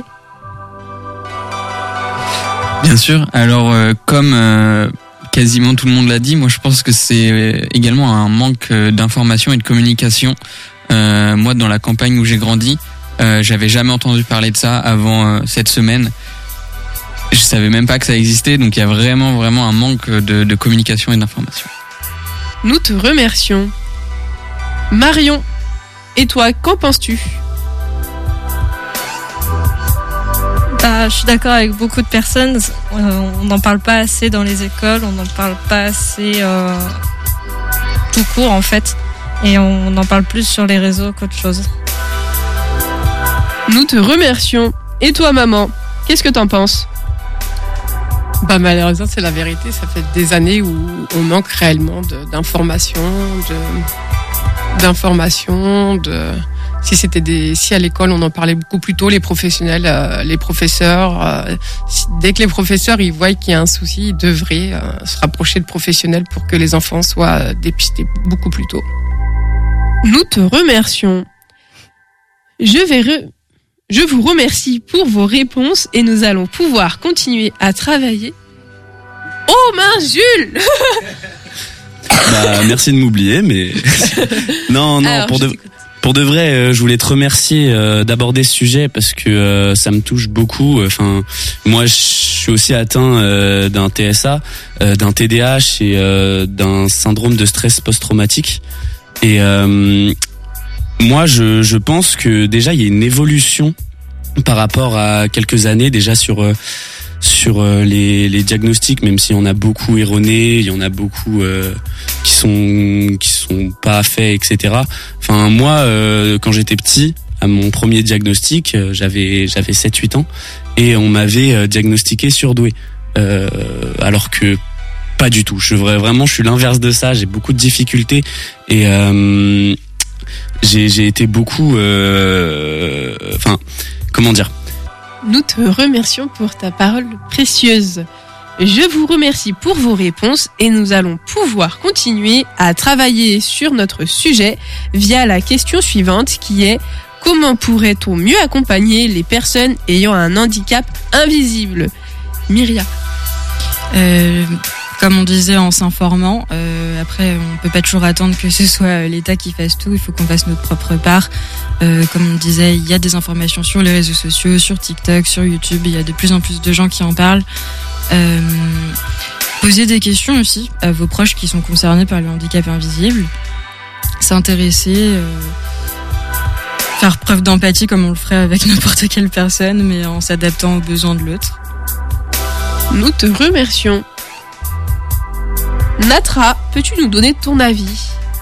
Bien sûr. Alors, euh, comme euh, quasiment tout le monde l'a dit, moi je pense que c'est également un manque d'information et de communication. Euh, moi, dans la campagne où j'ai grandi, euh, j'avais jamais entendu parler de ça avant euh, cette semaine. Je savais même pas que ça existait, donc il y a vraiment, vraiment un manque de, de communication et d'information. Nous te remercions. Marion, et toi, qu'en penses-tu? Bah, je suis d'accord avec beaucoup de personnes. On n'en parle pas assez dans les écoles, on n'en parle pas assez euh, tout court en fait. Et on en parle plus sur les réseaux qu'autre chose. Nous te remercions. Et toi, maman, qu'est-ce que t'en penses? Bah malheureusement, c'est la vérité. Ça fait des années où on manque réellement de, d'informations, de, d'informations, de. Si c'était des, si à l'école on en parlait beaucoup plus tôt, les professionnels, euh, les professeurs, euh, si, dès que les professeurs ils voient qu'il y a un souci, ils devraient euh, se rapprocher de professionnels pour que les enfants soient dépistés beaucoup plus tôt. Nous te remercions. Je vais re- Je vous remercie pour vos réponses et nous allons pouvoir continuer à travailler. Oh mince, Jules. Bah, merci de m'oublier, mais non, non, Alors, pour je de t'écoute. pour de vrai, euh, je voulais te remercier euh, d'aborder ce sujet parce que euh, ça me touche beaucoup. Enfin, moi, je suis aussi atteint euh, d'un T S A, euh, d'un T D A H et euh, d'un syndrome de stress post-traumatique. Et euh, moi, je je pense que déjà il y a une évolution par rapport à quelques années déjà sur euh, sur euh, les, les diagnostics, même s'il y en a beaucoup erronés, il y en a beaucoup euh, qui sont qui sont pas faits, et cetera. Enfin, moi, euh, quand j'étais petit, à mon premier diagnostic, euh, j'avais j'avais sept huit ans et on m'avait euh, diagnostiqué surdoué, euh, alors que pas du tout. Je vraiment, je suis l'inverse de ça. J'ai beaucoup de difficultés et euh, j'ai j'ai été beaucoup, enfin, euh, comment dire. Nous te remercions pour ta parole précieuse. Je vous remercie pour vos réponses et nous allons pouvoir continuer à travailler sur notre sujet via la question suivante qui est: comment pourrait-on mieux accompagner les personnes ayant un handicap invisible? Myria. Euh, comme on disait, en s'informant. Euh, après, on peut pas toujours attendre que ce soit l'État qui fasse tout. Il faut qu'on fasse notre propre part. Euh, comme on disait, il y a des informations sur les réseaux sociaux, sur TikTok, sur YouTube. Il y a de plus en plus de gens qui en parlent. Euh, poser des questions aussi à vos proches qui sont concernés par le handicap invisible. S'intéresser. Euh, faire preuve d'empathie comme on le ferait avec n'importe quelle personne, mais en s'adaptant aux besoins de l'autre. Nous te remercions. Natra, peux-tu nous donner ton avis?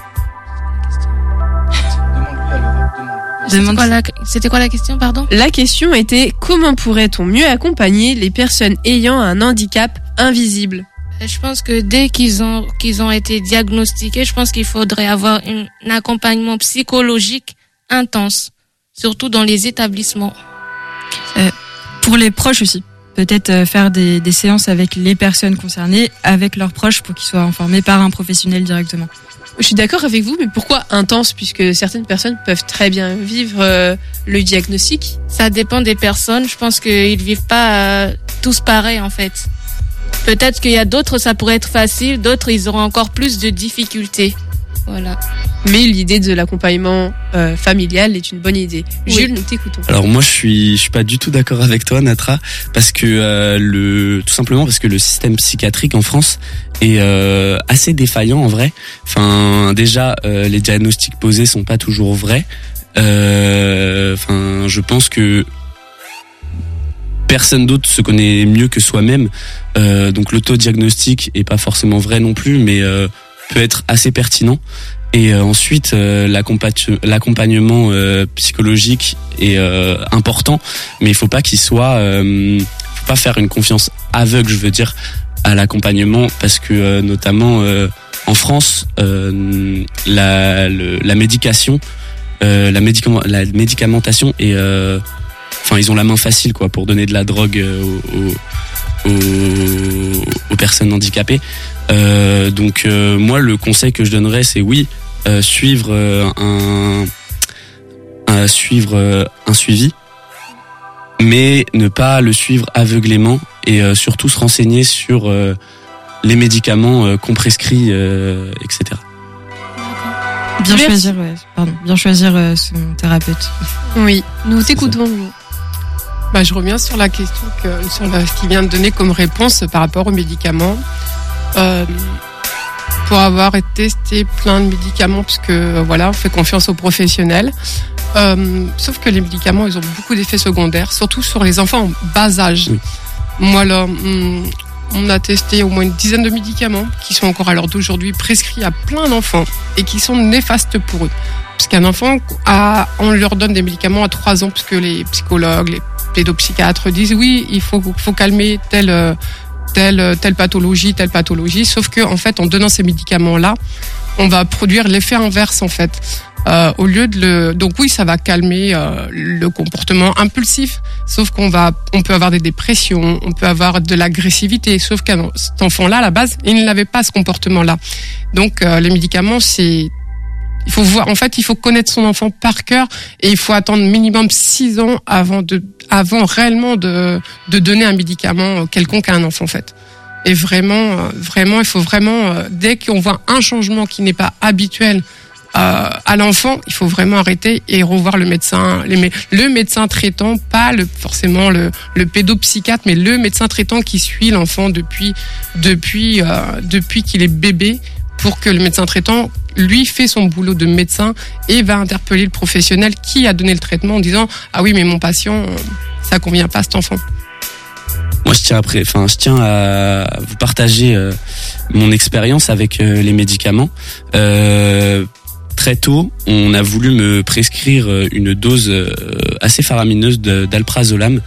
C'était quoi, la... C'était quoi la question, pardon? La question était: comment pourrait-on mieux accompagner les personnes ayant un handicap invisible? Je pense que dès qu'ils ont qu'ils ont été diagnostiqués, je pense qu'il faudrait avoir une, un accompagnement psychologique intense, surtout dans les établissements. Euh, pour les proches aussi. Peut-être euh, faire des, des séances avec les personnes concernées, avec leurs proches, pour qu'ils soient informés par un professionnel directement. Je suis d'accord avec vous, mais pourquoi intense, puisque certaines personnes peuvent très bien vivre euh, le diagnostic? Ça dépend des personnes. Je pense qu'ils vivent pas euh, tous pareil en fait. Peut-être qu'il y a d'autres, ça pourrait être facile, d'autres ils auront encore plus de difficultés. Voilà. Mais l'idée de l'accompagnement euh, familial est une bonne idée. Oui. Jules, nous t'écoutons. Alors moi je suis je suis pas du tout d'accord avec toi, Natra, parce que euh, le tout simplement parce que le système psychiatrique en France est euh, assez défaillant en vrai. Enfin déjà euh, les diagnostics posés sont pas toujours vrais. Euh, Enfin je pense que personne d'autre se connaît mieux que soi-même. Euh, donc l'autodiagnostic est pas forcément vrai non plus, mais euh, peut être assez pertinent. Et euh, ensuite, euh, l'accompagnement euh, psychologique est euh, important, mais il faut pas qu'il soit, euh, faut pas faire une confiance aveugle, je veux dire, à l'accompagnement, parce que euh, notamment euh, en France, euh, la, le, la médication, euh, la, médicament, la médicamentation est, euh, enfin, ils ont la main facile, quoi, pour donner de la drogue euh, aux, aux, aux personnes handicapées. Euh, donc euh, moi le conseil que je donnerais c'est oui euh, suivre euh, un, un suivre euh, un suivi, mais ne pas le suivre aveuglément et euh, surtout se renseigner sur euh, les médicaments euh, qu'on prescrit, euh, et cetera. Bien Merci. choisir, ouais, pardon, bien choisir euh, son thérapeute. Oui, nous t'écoutons. Bah, je reviens sur la question que, sur la, ce qu'il vient de donner comme réponse par rapport aux médicaments. Euh, pour avoir testé plein de médicaments, parce que voilà, on fait confiance aux professionnels. Euh, sauf que les médicaments, ils ont beaucoup d'effets secondaires, surtout sur les enfants en bas âge. Oui. Moi, là, on a testé au moins une dizaine de médicaments qui sont encore à l'heure d'aujourd'hui prescrits à plein d'enfants et qui sont néfastes pour eux. Parce qu'un enfant, a, on leur donne des médicaments à trois ans, parce que les psychologues, les pédopsychiatres disent oui, il faut, faut calmer telle, telle, telle pathologie, telle pathologie. Sauf que, en fait, en donnant ces médicaments-là, on va produire l'effet inverse, en fait. Euh, au lieu de le, donc oui, ça va calmer euh, le comportement impulsif. Sauf qu'on va, on peut avoir des dépressions, on peut avoir de l'agressivité. Sauf qu'un cet enfant-là, à la base, il ne l'avait pas ce comportement-là. Donc euh, les médicaments, c'est il faut voir. En fait, il faut connaître son enfant par cœur et il faut attendre minimum six ans avant de, avant réellement de, de donner un médicament quelconque à un enfant, en fait. Et vraiment, vraiment, il faut vraiment, dès qu'on voit un changement qui n'est pas habituel euh, à l'enfant, il faut vraiment arrêter et revoir le médecin, les, le médecin traitant, pas le, forcément le, le pédopsychiatre, mais le médecin traitant qui suit l'enfant depuis, depuis, euh, depuis qu'il est bébé, pour que le médecin traitant, lui, fait son boulot de médecin et va interpeller le professionnel qui a donné le traitement en disant « Ah oui, mais mon patient, ça convient pas à cet enfant ». Moi, je tiens après, enfin, je tiens à vous partager euh, mon expérience avec euh, les médicaments. Euh, très tôt, on a voulu me prescrire une dose euh, assez faramineuse de, d'alprazolam.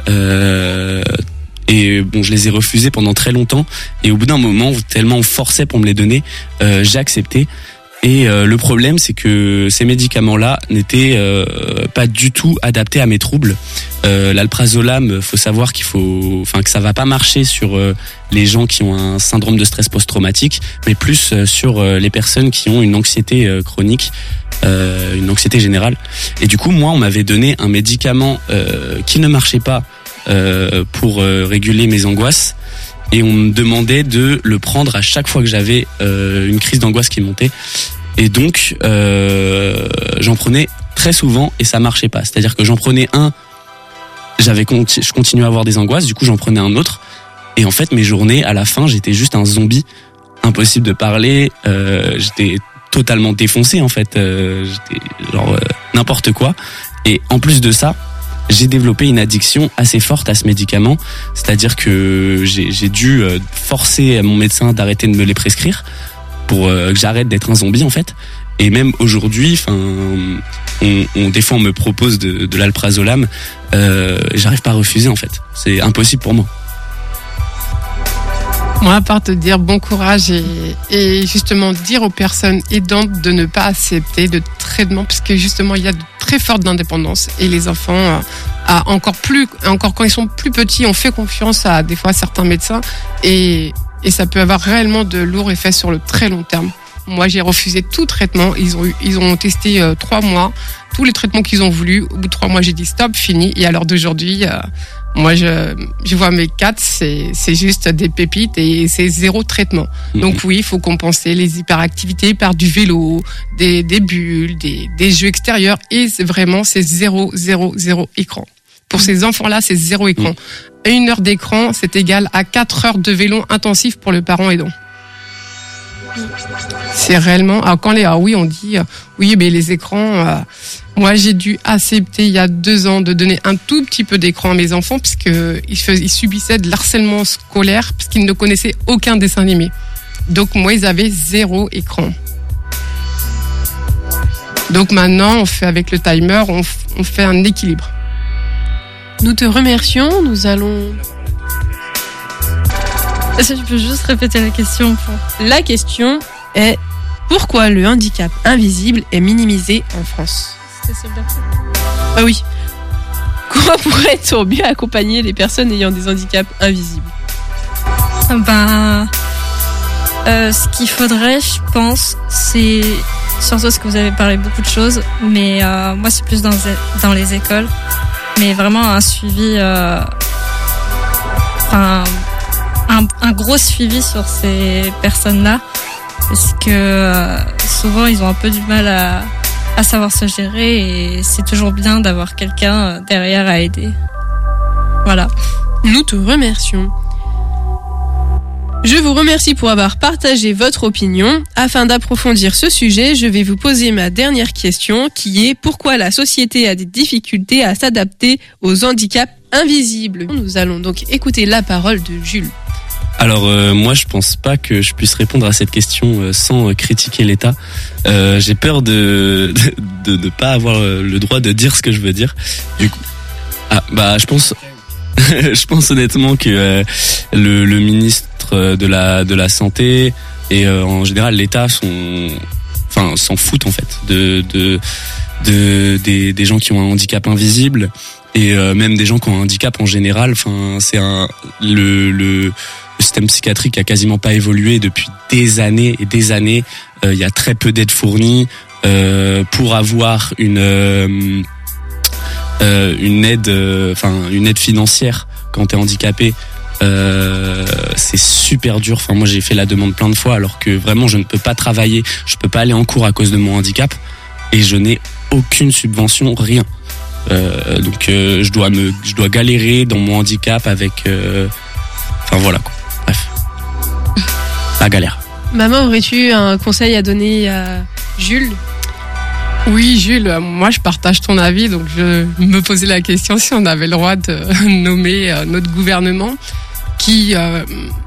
Euh, et bon, je les ai refusés pendant très longtemps. Et au bout d'un moment, tellement on forçait pour me les donner, euh, j'ai accepté. Et euh, le problème, c'est que ces médicaments-là n'étaient euh, pas du tout adaptés à mes troubles. Euh, L'alprazolam, faut savoir qu'il faut, enfin que ça va pas marcher sur euh, les gens qui ont un syndrome de stress post-traumatique, mais plus euh, sur euh, les personnes qui ont une anxiété euh, chronique, euh, une anxiété générale. Et du coup, moi, on m'avait donné un médicament euh, qui ne marchait pas euh, pour euh, réguler mes angoisses. Et on me demandait de le prendre à chaque fois que j'avais euh, une crise d'angoisse qui montait. Et donc, euh, j'en prenais très souvent et ça marchait pas. C'est-à-dire que j'en prenais un, j'avais conti- je continuais à avoir des angoisses, du coup j'en prenais un autre. Et en fait, mes journées, à la fin, j'étais juste un zombie. Impossible de parler, euh, j'étais totalement défoncé en fait. Euh, j'étais genre euh, n'importe quoi. Et en plus de ça, j'ai développé une addiction assez forte à ce médicament, c'est-à-dire que j'ai, j'ai dû forcer mon médecin d'arrêter de me les prescrire pour que j'arrête d'être un zombie en fait. Et même aujourd'hui, enfin, on, on, des fois on me propose de, de l'alprazolam, euh, j'arrive pas à refuser en fait. C'est impossible pour moi. Moi, à part te dire bon courage et, et justement dire aux personnes aidantes de ne pas accepter de traitement, parce que justement il y a de très fortes indépendances et les enfants, euh, à encore plus, encore quand ils sont plus petits, on fait confiance à des fois à certains médecins et, et ça peut avoir réellement de lourds effets sur le très long terme. Moi, j'ai refusé tout traitement. Ils ont eu, ils ont testé euh, trois mois, tous les traitements qu'ils ont voulu. Au bout de trois mois, j'ai dit stop, fini. Et à l'heure d'aujourd'hui, euh, moi, je, je vois mes quatre, c'est, c'est juste des pépites et c'est zéro traitement. Mmh. Donc oui, il faut compenser les hyperactivités par du vélo, des, des bulles, des, des jeux extérieurs. Et c'est vraiment, c'est zéro, zéro, zéro écran. Pour mmh. ces enfants-là, c'est zéro écran. Mmh. Une heure d'écran, c'est égal à quatre heures de vélo intensif pour le parent aidant. C'est réellement. Alors quand les, ah oui, on dit euh, oui, mais les écrans. Euh, moi, j'ai dû accepter il y a deux ans de donner un tout petit peu d'écran à mes enfants puisque ils, faisaient, ils subissaient de l'harcèlement scolaire puisqu'ils ne connaissaient aucun dessin animé. Donc moi, ils avaient zéro écran. Donc maintenant, on fait avec le timer, on, on fait un équilibre. Nous te remercions. Nous allons. Est-ce que tu peux juste répéter la question pour... La question est pourquoi le handicap invisible est minimisé en France ? C'était ça bien. Ah oui. Comment pourrait-on mieux accompagner les personnes ayant des handicaps invisibles ? Ben, euh, ce qu'il faudrait, je pense, c'est surtout parce que vous avez parlé beaucoup de choses, mais euh, moi c'est plus dans dans les écoles, mais vraiment un suivi, euh, enfin. Un, un gros suivi sur ces personnes-là parce que euh, souvent ils ont un peu du mal à, à savoir se gérer et c'est toujours bien d'avoir quelqu'un derrière à aider. Voilà. Nous te remercions. Je vous remercie pour avoir partagé votre opinion. Afin d'approfondir ce sujet, je vais vous poser ma dernière question qui est pourquoi la société a des difficultés à s'adapter aux handicaps invisibles. Nous allons donc écouter la parole de Jules. Alors euh, moi je pense pas que je puisse répondre à cette question euh, sans euh, critiquer l'État. Euh, j'ai peur de de ne pas avoir le droit de dire ce que je veux dire. Du coup, ah bah je pense je pense honnêtement que euh, le, le ministre de la de la santé et euh, en général l'État sont enfin s'en foutent en fait de de de des des gens qui ont un handicap invisible et euh, même des gens qui ont un handicap en général. Enfin c'est un le le Le système psychiatrique a quasiment pas évolué depuis des années et des années. Il euh, y a très peu d'aides fournies. euh, pour avoir une euh, euh, une aide, enfin euh, une aide financière quand t'es handicapé. Euh, c'est super dur. Enfin, moi, j'ai fait la demande plein de fois, alors que vraiment, je ne peux pas travailler, je peux pas aller en cours à cause de mon handicap, et je n'ai aucune subvention, rien. Euh, donc, euh, je dois me, je dois galérer dans mon handicap avec. Euh, enfin voilà quoi. Bref, la galère. Maman, aurais-tu un conseil à donner à Jules ? Oui, Jules, moi je partage ton avis, donc je me posais la question si on avait le droit de nommer notre gouvernement qui, euh,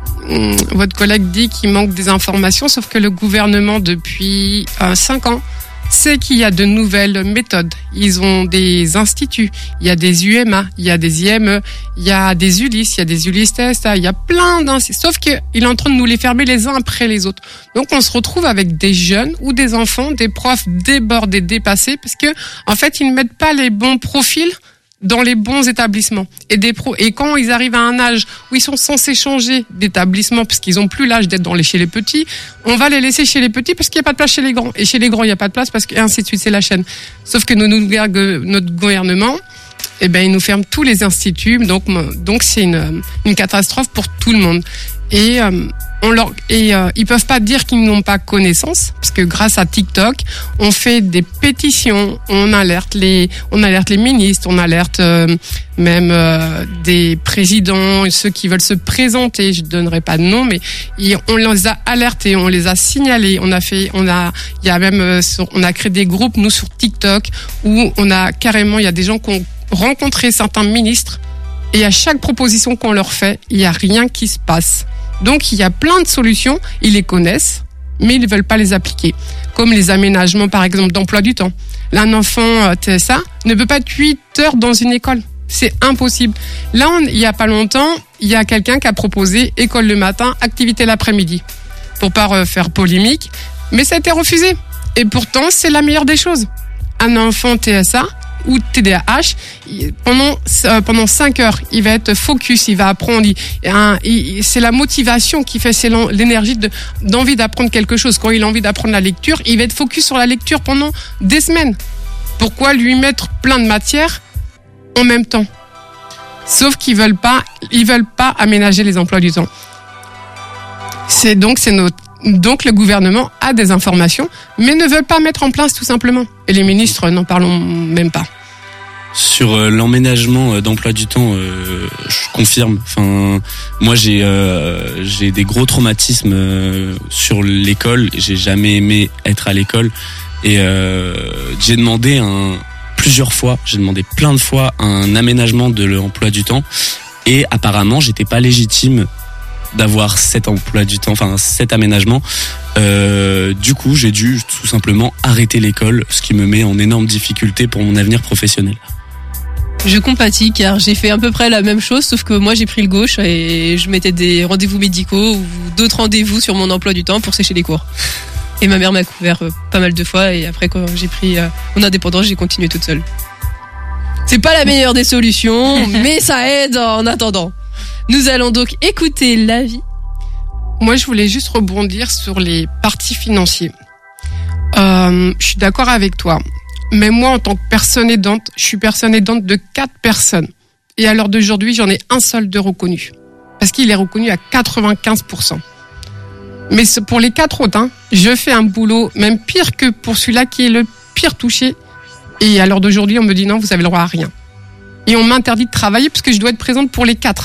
votre collègue dit qu'il manque des informations, sauf que le gouvernement depuis euh, cinq ans sait qu'il y a de nouvelles méthodes. Ils ont des instituts, il y a des U M A, il y a des I M E, il y a des Ulysse, il y a des Ulysse T S A, il y a plein d'instituts, sauf qu'il est en train de nous les fermer les uns après les autres. Donc on se retrouve avec des jeunes ou des enfants, des profs débordés, dépassés, parce que en fait ils ne mettent pas les bons profils dans les bons établissements. Et des pros, et quand ils arrivent à un âge où ils sont censés changer d'établissement, parce qu'ils ont plus l'âge d'être dans les, chez les petits, on va les laisser chez les petits parce qu'il n'y a pas de place chez les grands. Et chez les grands, il n'y a pas de place parce que, et ainsi de suite, c'est la chaîne. Sauf que nos, notre gouvernement, eh ben, il nous ferme tous les instituts. Donc, donc c'est une, une catastrophe pour tout le monde. Et, euh, on leur, et euh, ils peuvent pas dire qu'ils n'ont pas connaissance, parce que grâce à TikTok, on fait des pétitions, on alerte les, on alerte les ministres, on alerte euh, même euh, des présidents, ceux qui veulent se présenter. Je donnerai pas de nom, mais ils, on les a alertés, on les a signalés. On a fait, on a, il y a même, euh, sur, on a créé des groupes nous sur TikTok où on a carrément, il y a des gens qui ont rencontré certains ministres et à chaque proposition qu'on leur fait, il y a rien qui se passe. Donc, il y a plein de solutions, ils les connaissent, mais ils ne veulent pas les appliquer. Comme les aménagements, par exemple, d'emploi du temps. Là, un enfant T S A ne peut pas être huit heures dans une école. C'est impossible. Là, on, il n'y a pas longtemps, il y a quelqu'un qui a proposé école le matin, activité l'après-midi. Pour pas faire polémique, mais ça a été refusé. Et pourtant, c'est la meilleure des choses. Un enfant T S A ou T D A H, pendant euh, pendant cinq heures, il va être focus, il va apprendre. Il, hein, il, c'est la motivation qui fait, c'est l'énergie de, d'envie d'apprendre quelque chose. Quand il a envie d'apprendre la lecture, il va être focus sur la lecture pendant des semaines. Pourquoi lui mettre plein de matières en même temps ? Sauf qu'ils veulent pas, ils veulent pas aménager les emplois du temps. C'est donc c'est notre Donc le gouvernement a des informations, mais ne veut pas mettre en place tout simplement. Et les ministres, n'en parlons même pas. Sur euh, l'emménagement euh, d'emploi du temps, euh, je confirme. Enfin, moi j'ai euh, j'ai des gros traumatismes euh, sur l'école. J'ai jamais aimé être à l'école et euh, j'ai demandé un plusieurs fois, j'ai demandé plein de fois un aménagement de l'emploi du temps et apparemment j'étais pas légitime d'avoir cet emploi du temps, enfin cet aménagement. Euh, du coup, j'ai dû tout simplement arrêter l'école, ce qui me met en énorme difficulté pour mon avenir professionnel. Je compatis car j'ai fait à peu près la même chose, sauf que moi j'ai pris le gauche et je mettais des rendez-vous médicaux ou d'autres rendez-vous sur mon emploi du temps pour sécher les cours. Et ma mère m'a couvert pas mal de fois et après quand j'ai pris mon indépendance, j'ai continué toute seule. C'est pas la meilleure des solutions, mais ça aide en attendant. Nous allons donc écouter l'avis. Moi, je voulais juste rebondir sur les partis financiers. Euh, je suis d'accord avec toi. Mais moi, en tant que personne aidante, je suis personne aidante de quatre personnes. Et à l'heure d'aujourd'hui, j'en ai un seul de reconnu. Parce qu'il est reconnu à quatre-vingt-quinze pour cent. Mais pour les quatre autres, hein, je fais un boulot même pire que pour celui-là qui est le pire touché. Et à l'heure d'aujourd'hui, on me dit non, vous avez le droit à rien. Et on m'interdit de travailler parce que je dois être présente pour les quatre.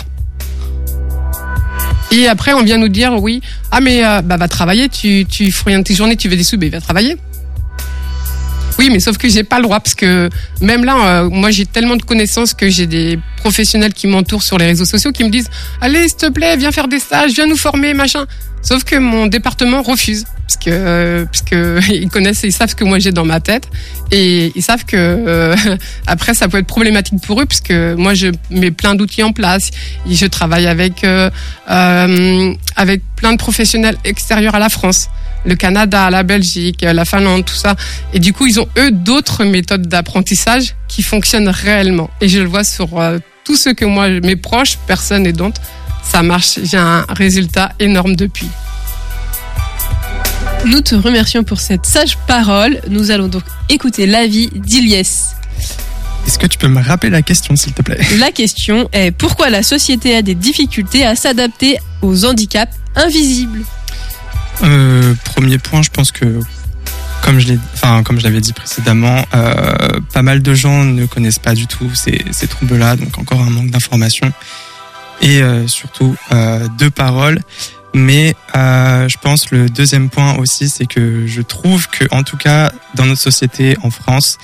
Et après, on vient nous dire, oui, ah mais euh, bah va travailler, tu tu fais rien de tes journées, tu veux des sous, ben va travailler. Oui, mais sauf que j'ai pas le droit parce que même là, euh, moi j'ai tellement de connaissances que j'ai des professionnels qui m'entourent sur les réseaux sociaux qui me disent, allez, s'il te plaît, viens faire des stages, viens nous former, machin. Sauf que mon département refuse parce que euh, parce que ils connaissent, ils savent ce que moi j'ai dans ma tête et ils savent que euh, après ça peut être problématique pour eux parce que moi je mets plein d'outils en place, et je travaille avec euh, euh, avec plein de professionnels extérieurs à la France, le Canada, la Belgique, la Finlande, tout ça. Et du coup, ils ont eux d'autres méthodes d'apprentissage qui fonctionnent réellement. Et je le vois sur euh, tous ceux que moi, mes proches, personnes aidantes, ça marche. J'ai un résultat énorme depuis. Nous te remercions pour cette sage parole. Nous allons donc écouter l'avis d'Ilyes. Est-ce que tu peux me rappeler la question, s'il te plaît ? La question est pourquoi la société a des difficultés à s'adapter aux handicaps invisibles ? euh, Premier point, je pense que, comme je l'ai, enfin, comme je l'avais dit précédemment, euh, pas mal de gens ne connaissent pas du tout ces, ces troubles-là, donc encore un manque d'information et euh, surtout euh, de paroles. Mais euh, je pense le deuxième point aussi, c'est que je trouve que, en tout cas, dans notre société en France,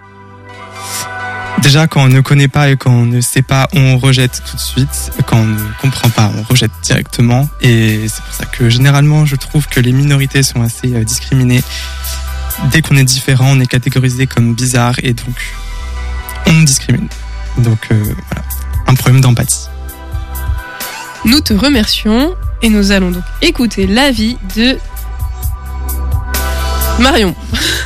déjà, quand on ne connaît pas et quand on ne sait pas, on rejette tout de suite. Quand on ne comprend pas, on rejette directement. Et c'est pour ça que généralement, je trouve que les minorités sont assez euh, discriminées. Dès qu'on est différent, on est catégorisé comme bizarre et donc on nous discrimine. Donc euh, voilà, un problème d'empathie. Nous te remercions et nous allons donc écouter l'avis de Marion.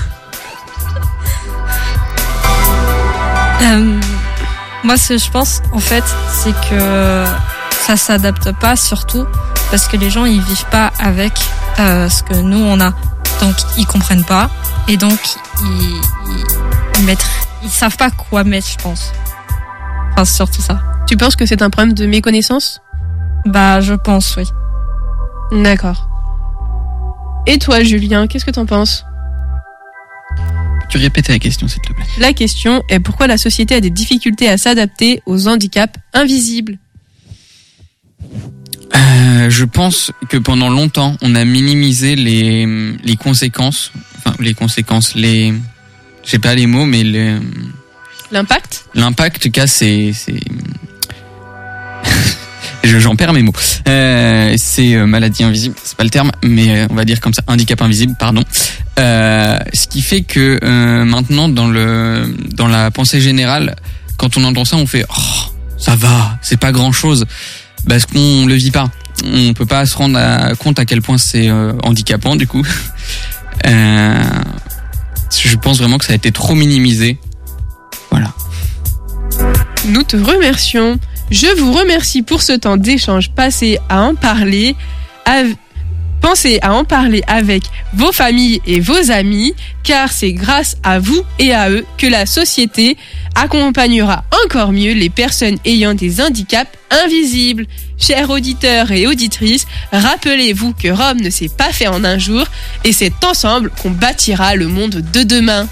Euh, moi, ce que je pense, en fait, c'est que ça s'adapte pas, surtout parce que les gens ils vivent pas avec euh, ce que nous on a, donc ils comprennent pas et donc ils, ils, ils mettent, ils savent pas quoi mettre, je pense. Enfin, c'est surtout ça. Tu penses que c'est un problème de méconnaissance ? Bah, je pense, oui. D'accord. Et toi, Julien, qu'est-ce que t'en penses ? Tu répètes la question, s'il te plaît. La question est pourquoi la société a des difficultés à s'adapter aux handicaps invisibles ? Euh, je pense que pendant longtemps, on a minimisé les, les conséquences, enfin les conséquences, les, je sais pas les mots, mais les, l'impact. L'impact qu'a ces, ces... j'en perds mes mots. Euh, c'est euh, maladie invisible, c'est pas le terme, mais euh, on va dire comme ça, handicap invisible, pardon. Euh, ce qui fait que euh, maintenant dans le dans la pensée générale, quand on entend ça, on fait oh, ça va, c'est pas grand chose, parce qu'on le vit pas. On peut pas se rendre à, compte à quel point c'est euh, handicapant du coup. Euh, je pense vraiment que ça a été trop minimisé. Voilà. Nous te remercions. Je vous remercie pour ce temps d'échange passé à en parler. Av- Pensez à en parler avec vos familles et vos amis, car c'est grâce à vous et à eux que la société accompagnera encore mieux les personnes ayant des handicaps invisibles. Chers auditeurs et auditrices, rappelez-vous que Rome ne s'est pas fait en un jour et c'est ensemble qu'on bâtira le monde de demain.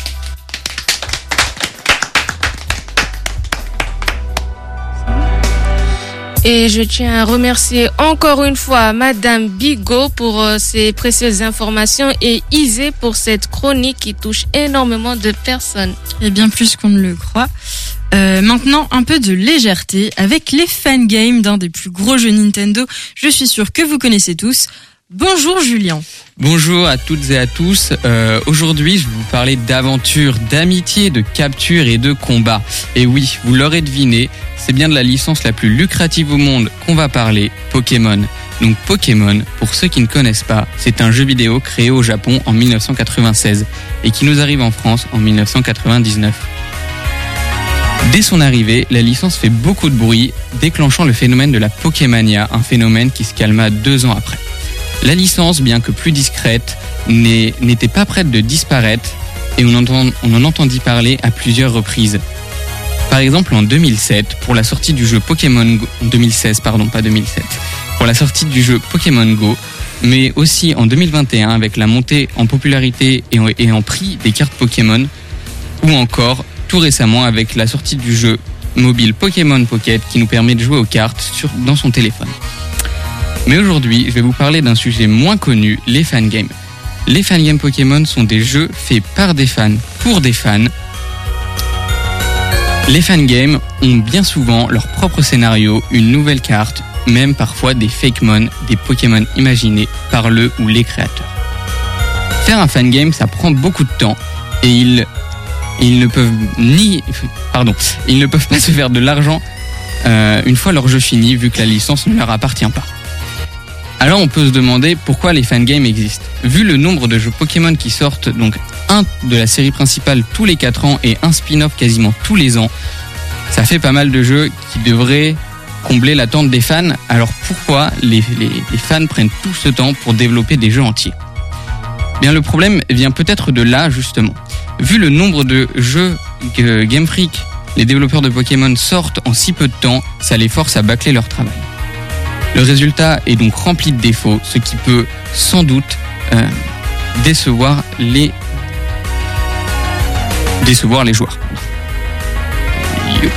Et je tiens à remercier encore une fois Madame Bigot pour euh, ses précieuses informations et Isée pour cette chronique qui touche énormément de personnes. Et bien plus qu'on ne le croit. Euh, maintenant, un peu de légèreté avec les fan games d'un des plus gros jeux Nintendo. Je suis sûr que vous connaissez tous. Bonjour Julien. Bonjour à toutes et à tous. Euh, aujourd'hui, je vais vous parler d'aventure, d'amitié, de capture et de combat. Et oui, vous l'aurez deviné, c'est bien de la licence la plus lucrative au monde qu'on va parler, Pokémon. Donc Pokémon, pour ceux qui ne connaissent pas, c'est un jeu vidéo créé au Japon en dix-neuf cent quatre-vingt-seize et qui nous arrive en France en dix-neuf cent quatre-vingt-dix-neuf. Dès son arrivée, la licence fait beaucoup de bruit, déclenchant le phénomène de la Pokémania, un phénomène qui se calma deux ans après. La licence, bien que plus discrète, n'est, n'était pas prête de disparaître et on, entend, on en entendit parler à plusieurs reprises. Par exemple, en deux mille sept, pour la sortie du jeu Pokémon Go, en deux mille seize, pardon, pas deux mille sept, pour la sortie du jeu Pokémon Go, mais aussi en deux mille vingt et un avec la montée en popularité et en, et en prix des cartes Pokémon, ou encore tout récemment avec la sortie du jeu mobile Pokémon Pocket qui nous permet de jouer aux cartes sur, dans son téléphone. Mais aujourd'hui, je vais vous parler d'un sujet moins connu, les fangames. Les fangames Pokémon sont des jeux faits par des fans pour des fans. Les fangames ont bien souvent leur propre scénario, une nouvelle carte, même parfois des fakemon, des Pokémon imaginés par le ou les créateurs. Faire un fangame, ça prend beaucoup de temps et ils, ils ne peuvent ni, pardon, ils ne peuvent pas se faire de l'argent euh, une fois leur jeu fini, vu que la licence ne leur appartient pas. Alors on peut se demander pourquoi les fangames existent. Vu le nombre de jeux Pokémon qui sortent, donc un de la série principale tous les quatre ans et un spin-off quasiment tous les ans, ça fait pas mal de jeux qui devraient combler l'attente des fans. Alors pourquoi les, les, les fans prennent tout ce temps pour développer des jeux entiers ? Bien, le problème vient peut-être de là, justement. Vu le nombre de jeux que Game Freak, les développeurs de Pokémon, sortent en si peu de temps, ça les force à bâcler leur travail. Le résultat est donc rempli de défauts, ce qui peut sans doute euh, décevoir les décevoir les joueurs. Yo.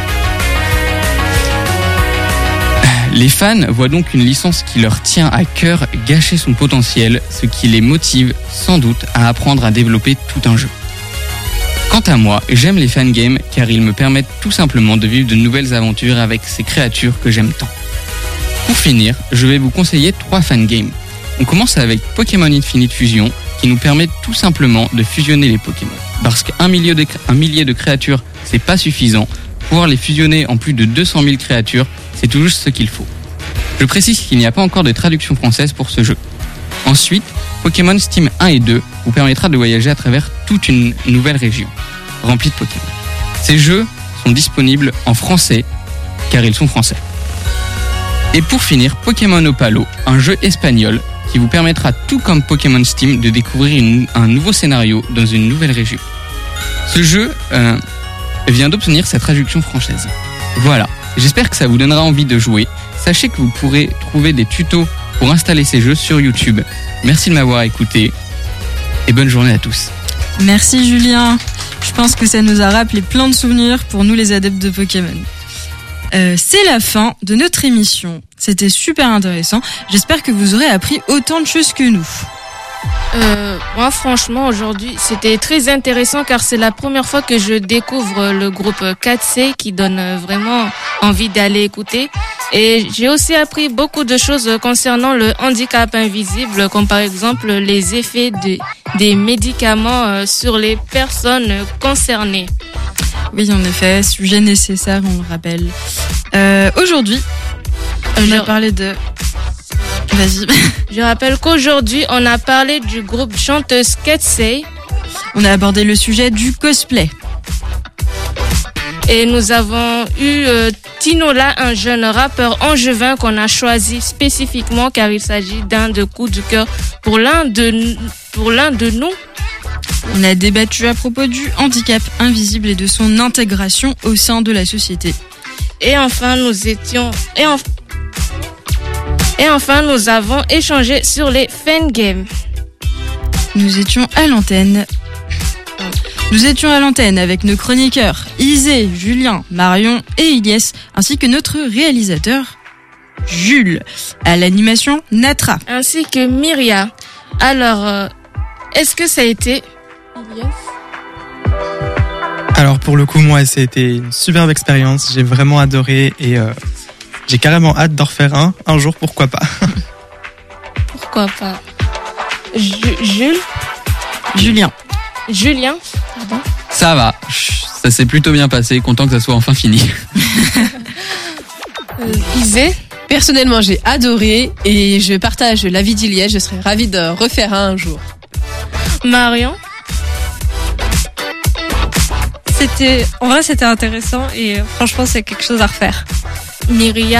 Les fans voient donc une licence qui leur tient à cœur gâcher son potentiel, ce qui les motive sans doute à apprendre à développer tout un jeu. Quant à moi, j'aime les fangames car ils me permettent tout simplement de vivre de nouvelles aventures avec ces créatures que j'aime tant. Pour finir, je vais vous conseiller trois fangames. On commence avec Pokémon Infinite Fusion qui nous permet tout simplement de fusionner les Pokémon. Parce qu'un millier de, un millier de créatures, c'est pas suffisant. Pouvoir les fusionner en plus de deux cent mille créatures, c'est tout juste ce qu'il faut. Je précise qu'il n'y a pas encore de traduction française pour ce jeu. Ensuite, Pokémon Steam un et deux vous permettra de voyager à travers toute une nouvelle région, remplie de Pokémon. Ces jeux sont disponibles en français, car ils sont français. Et pour finir, Pokémon Opalo, un jeu espagnol qui vous permettra, tout comme Pokémon Steam, de découvrir une, un nouveau scénario dans une nouvelle région. Ce jeu euh, vient d'obtenir sa traduction française. Voilà, j'espère que ça vous donnera envie de jouer. Sachez que vous pourrez trouver des tutos pour installer ces jeux sur YouTube. Merci de m'avoir écouté et bonne journée à tous. Merci Julien. Je pense que ça nous a rappelé plein de souvenirs pour nous les adeptes de Pokémon. Euh, c'est la fin de notre émission. C'était super intéressant. J'espère que vous aurez appris autant de choses que nous. Euh, moi, franchement, aujourd'hui, c'était très intéressant car c'est la première fois que je découvre le groupe quatre C qui donne vraiment envie d'aller écouter. Et j'ai aussi appris beaucoup de choses concernant le handicap invisible, comme par exemple les effets de, des médicaments sur les personnes concernées. Oui, en effet, sujet nécessaire, on le rappelle. Euh, aujourd'hui, on a parlé de... Vas-y. Je rappelle qu'aujourd'hui, on a parlé du groupe chanteuse quatre C. On a abordé le sujet du cosplay. Et nous avons eu euh, Tinola, un jeune rappeur angevin qu'on a choisi spécifiquement car il s'agit d'un de coups de cœur pour l'un de, pour l'un de nous. On a débattu à propos du handicap invisible et de son intégration au sein de la société. Et enfin, nous étions... Et, en... et enfin, nous avons échangé sur les fangames. Nous étions à l'antenne... Nous étions à l'antenne avec nos chroniqueurs Isé, Julien, Marion et Ilyes, ainsi que notre réalisateur Jules. À l'animation, Natra. Ainsi que Myria. Alors, euh, est-ce que ça a été Ilyes ? Alors pour le coup, moi, ça a été une superbe expérience. J'ai vraiment adoré et euh, j'ai carrément hâte d'en refaire un, un jour, pourquoi pas. Pourquoi pas ? Ju- Jules ? Julien. Julien, pardon. Ça va, ça s'est plutôt bien passé, content que ça soit enfin fini. euh, Isé ? Personnellement, j'ai adoré et je partage l'avis d'Ilyes, je serais ravie de refaire un, un jour. Marion ? C'était, en vrai, c'était intéressant et euh, franchement, c'est quelque chose à refaire. Myria ?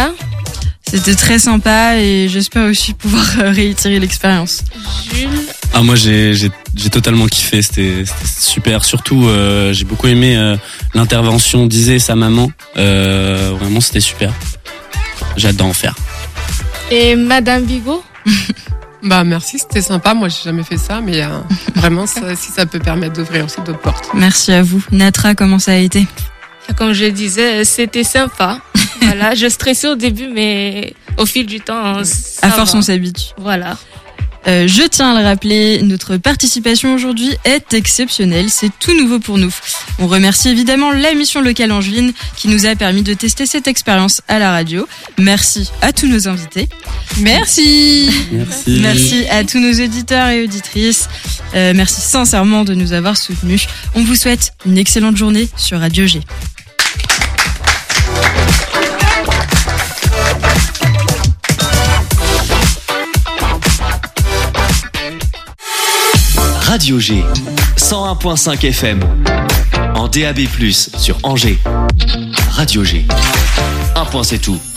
C'était très sympa et j'espère aussi pouvoir réitérer l'expérience. Jules ? Ah, moi j'ai j'ai j'ai totalement kiffé, c'était, c'était super. Surtout euh, j'ai beaucoup aimé euh, l'intervention d'Isé et sa maman. Euh, vraiment c'était super. J'ai hâte d'en faire. Et Madame Bigot ? Bah merci, c'était sympa. Moi j'ai jamais fait ça, mais euh, vraiment ça, si ça peut permettre d'ouvrir aussi d'autres portes. Merci à vous. Natra, comment ça a été ? Comme je disais, c'était sympa. Voilà, je stressais au début, mais au fil du temps, ça à force va. on s'habitue. Voilà. Euh, je tiens à le rappeler, notre participation aujourd'hui est exceptionnelle, c'est tout nouveau pour nous. On remercie évidemment la mission locale Angeline qui nous a permis de tester cette expérience à la radio. Merci à tous nos invités. Merci. Merci. Merci à tous nos auditeurs et auditrices. Euh, merci sincèrement de nous avoir soutenus. On vous souhaite une excellente journée sur Radio G. Radio G, cent un virgule cinq F M, en D A B plus, sur Angers. Radio G, un point c'est tout.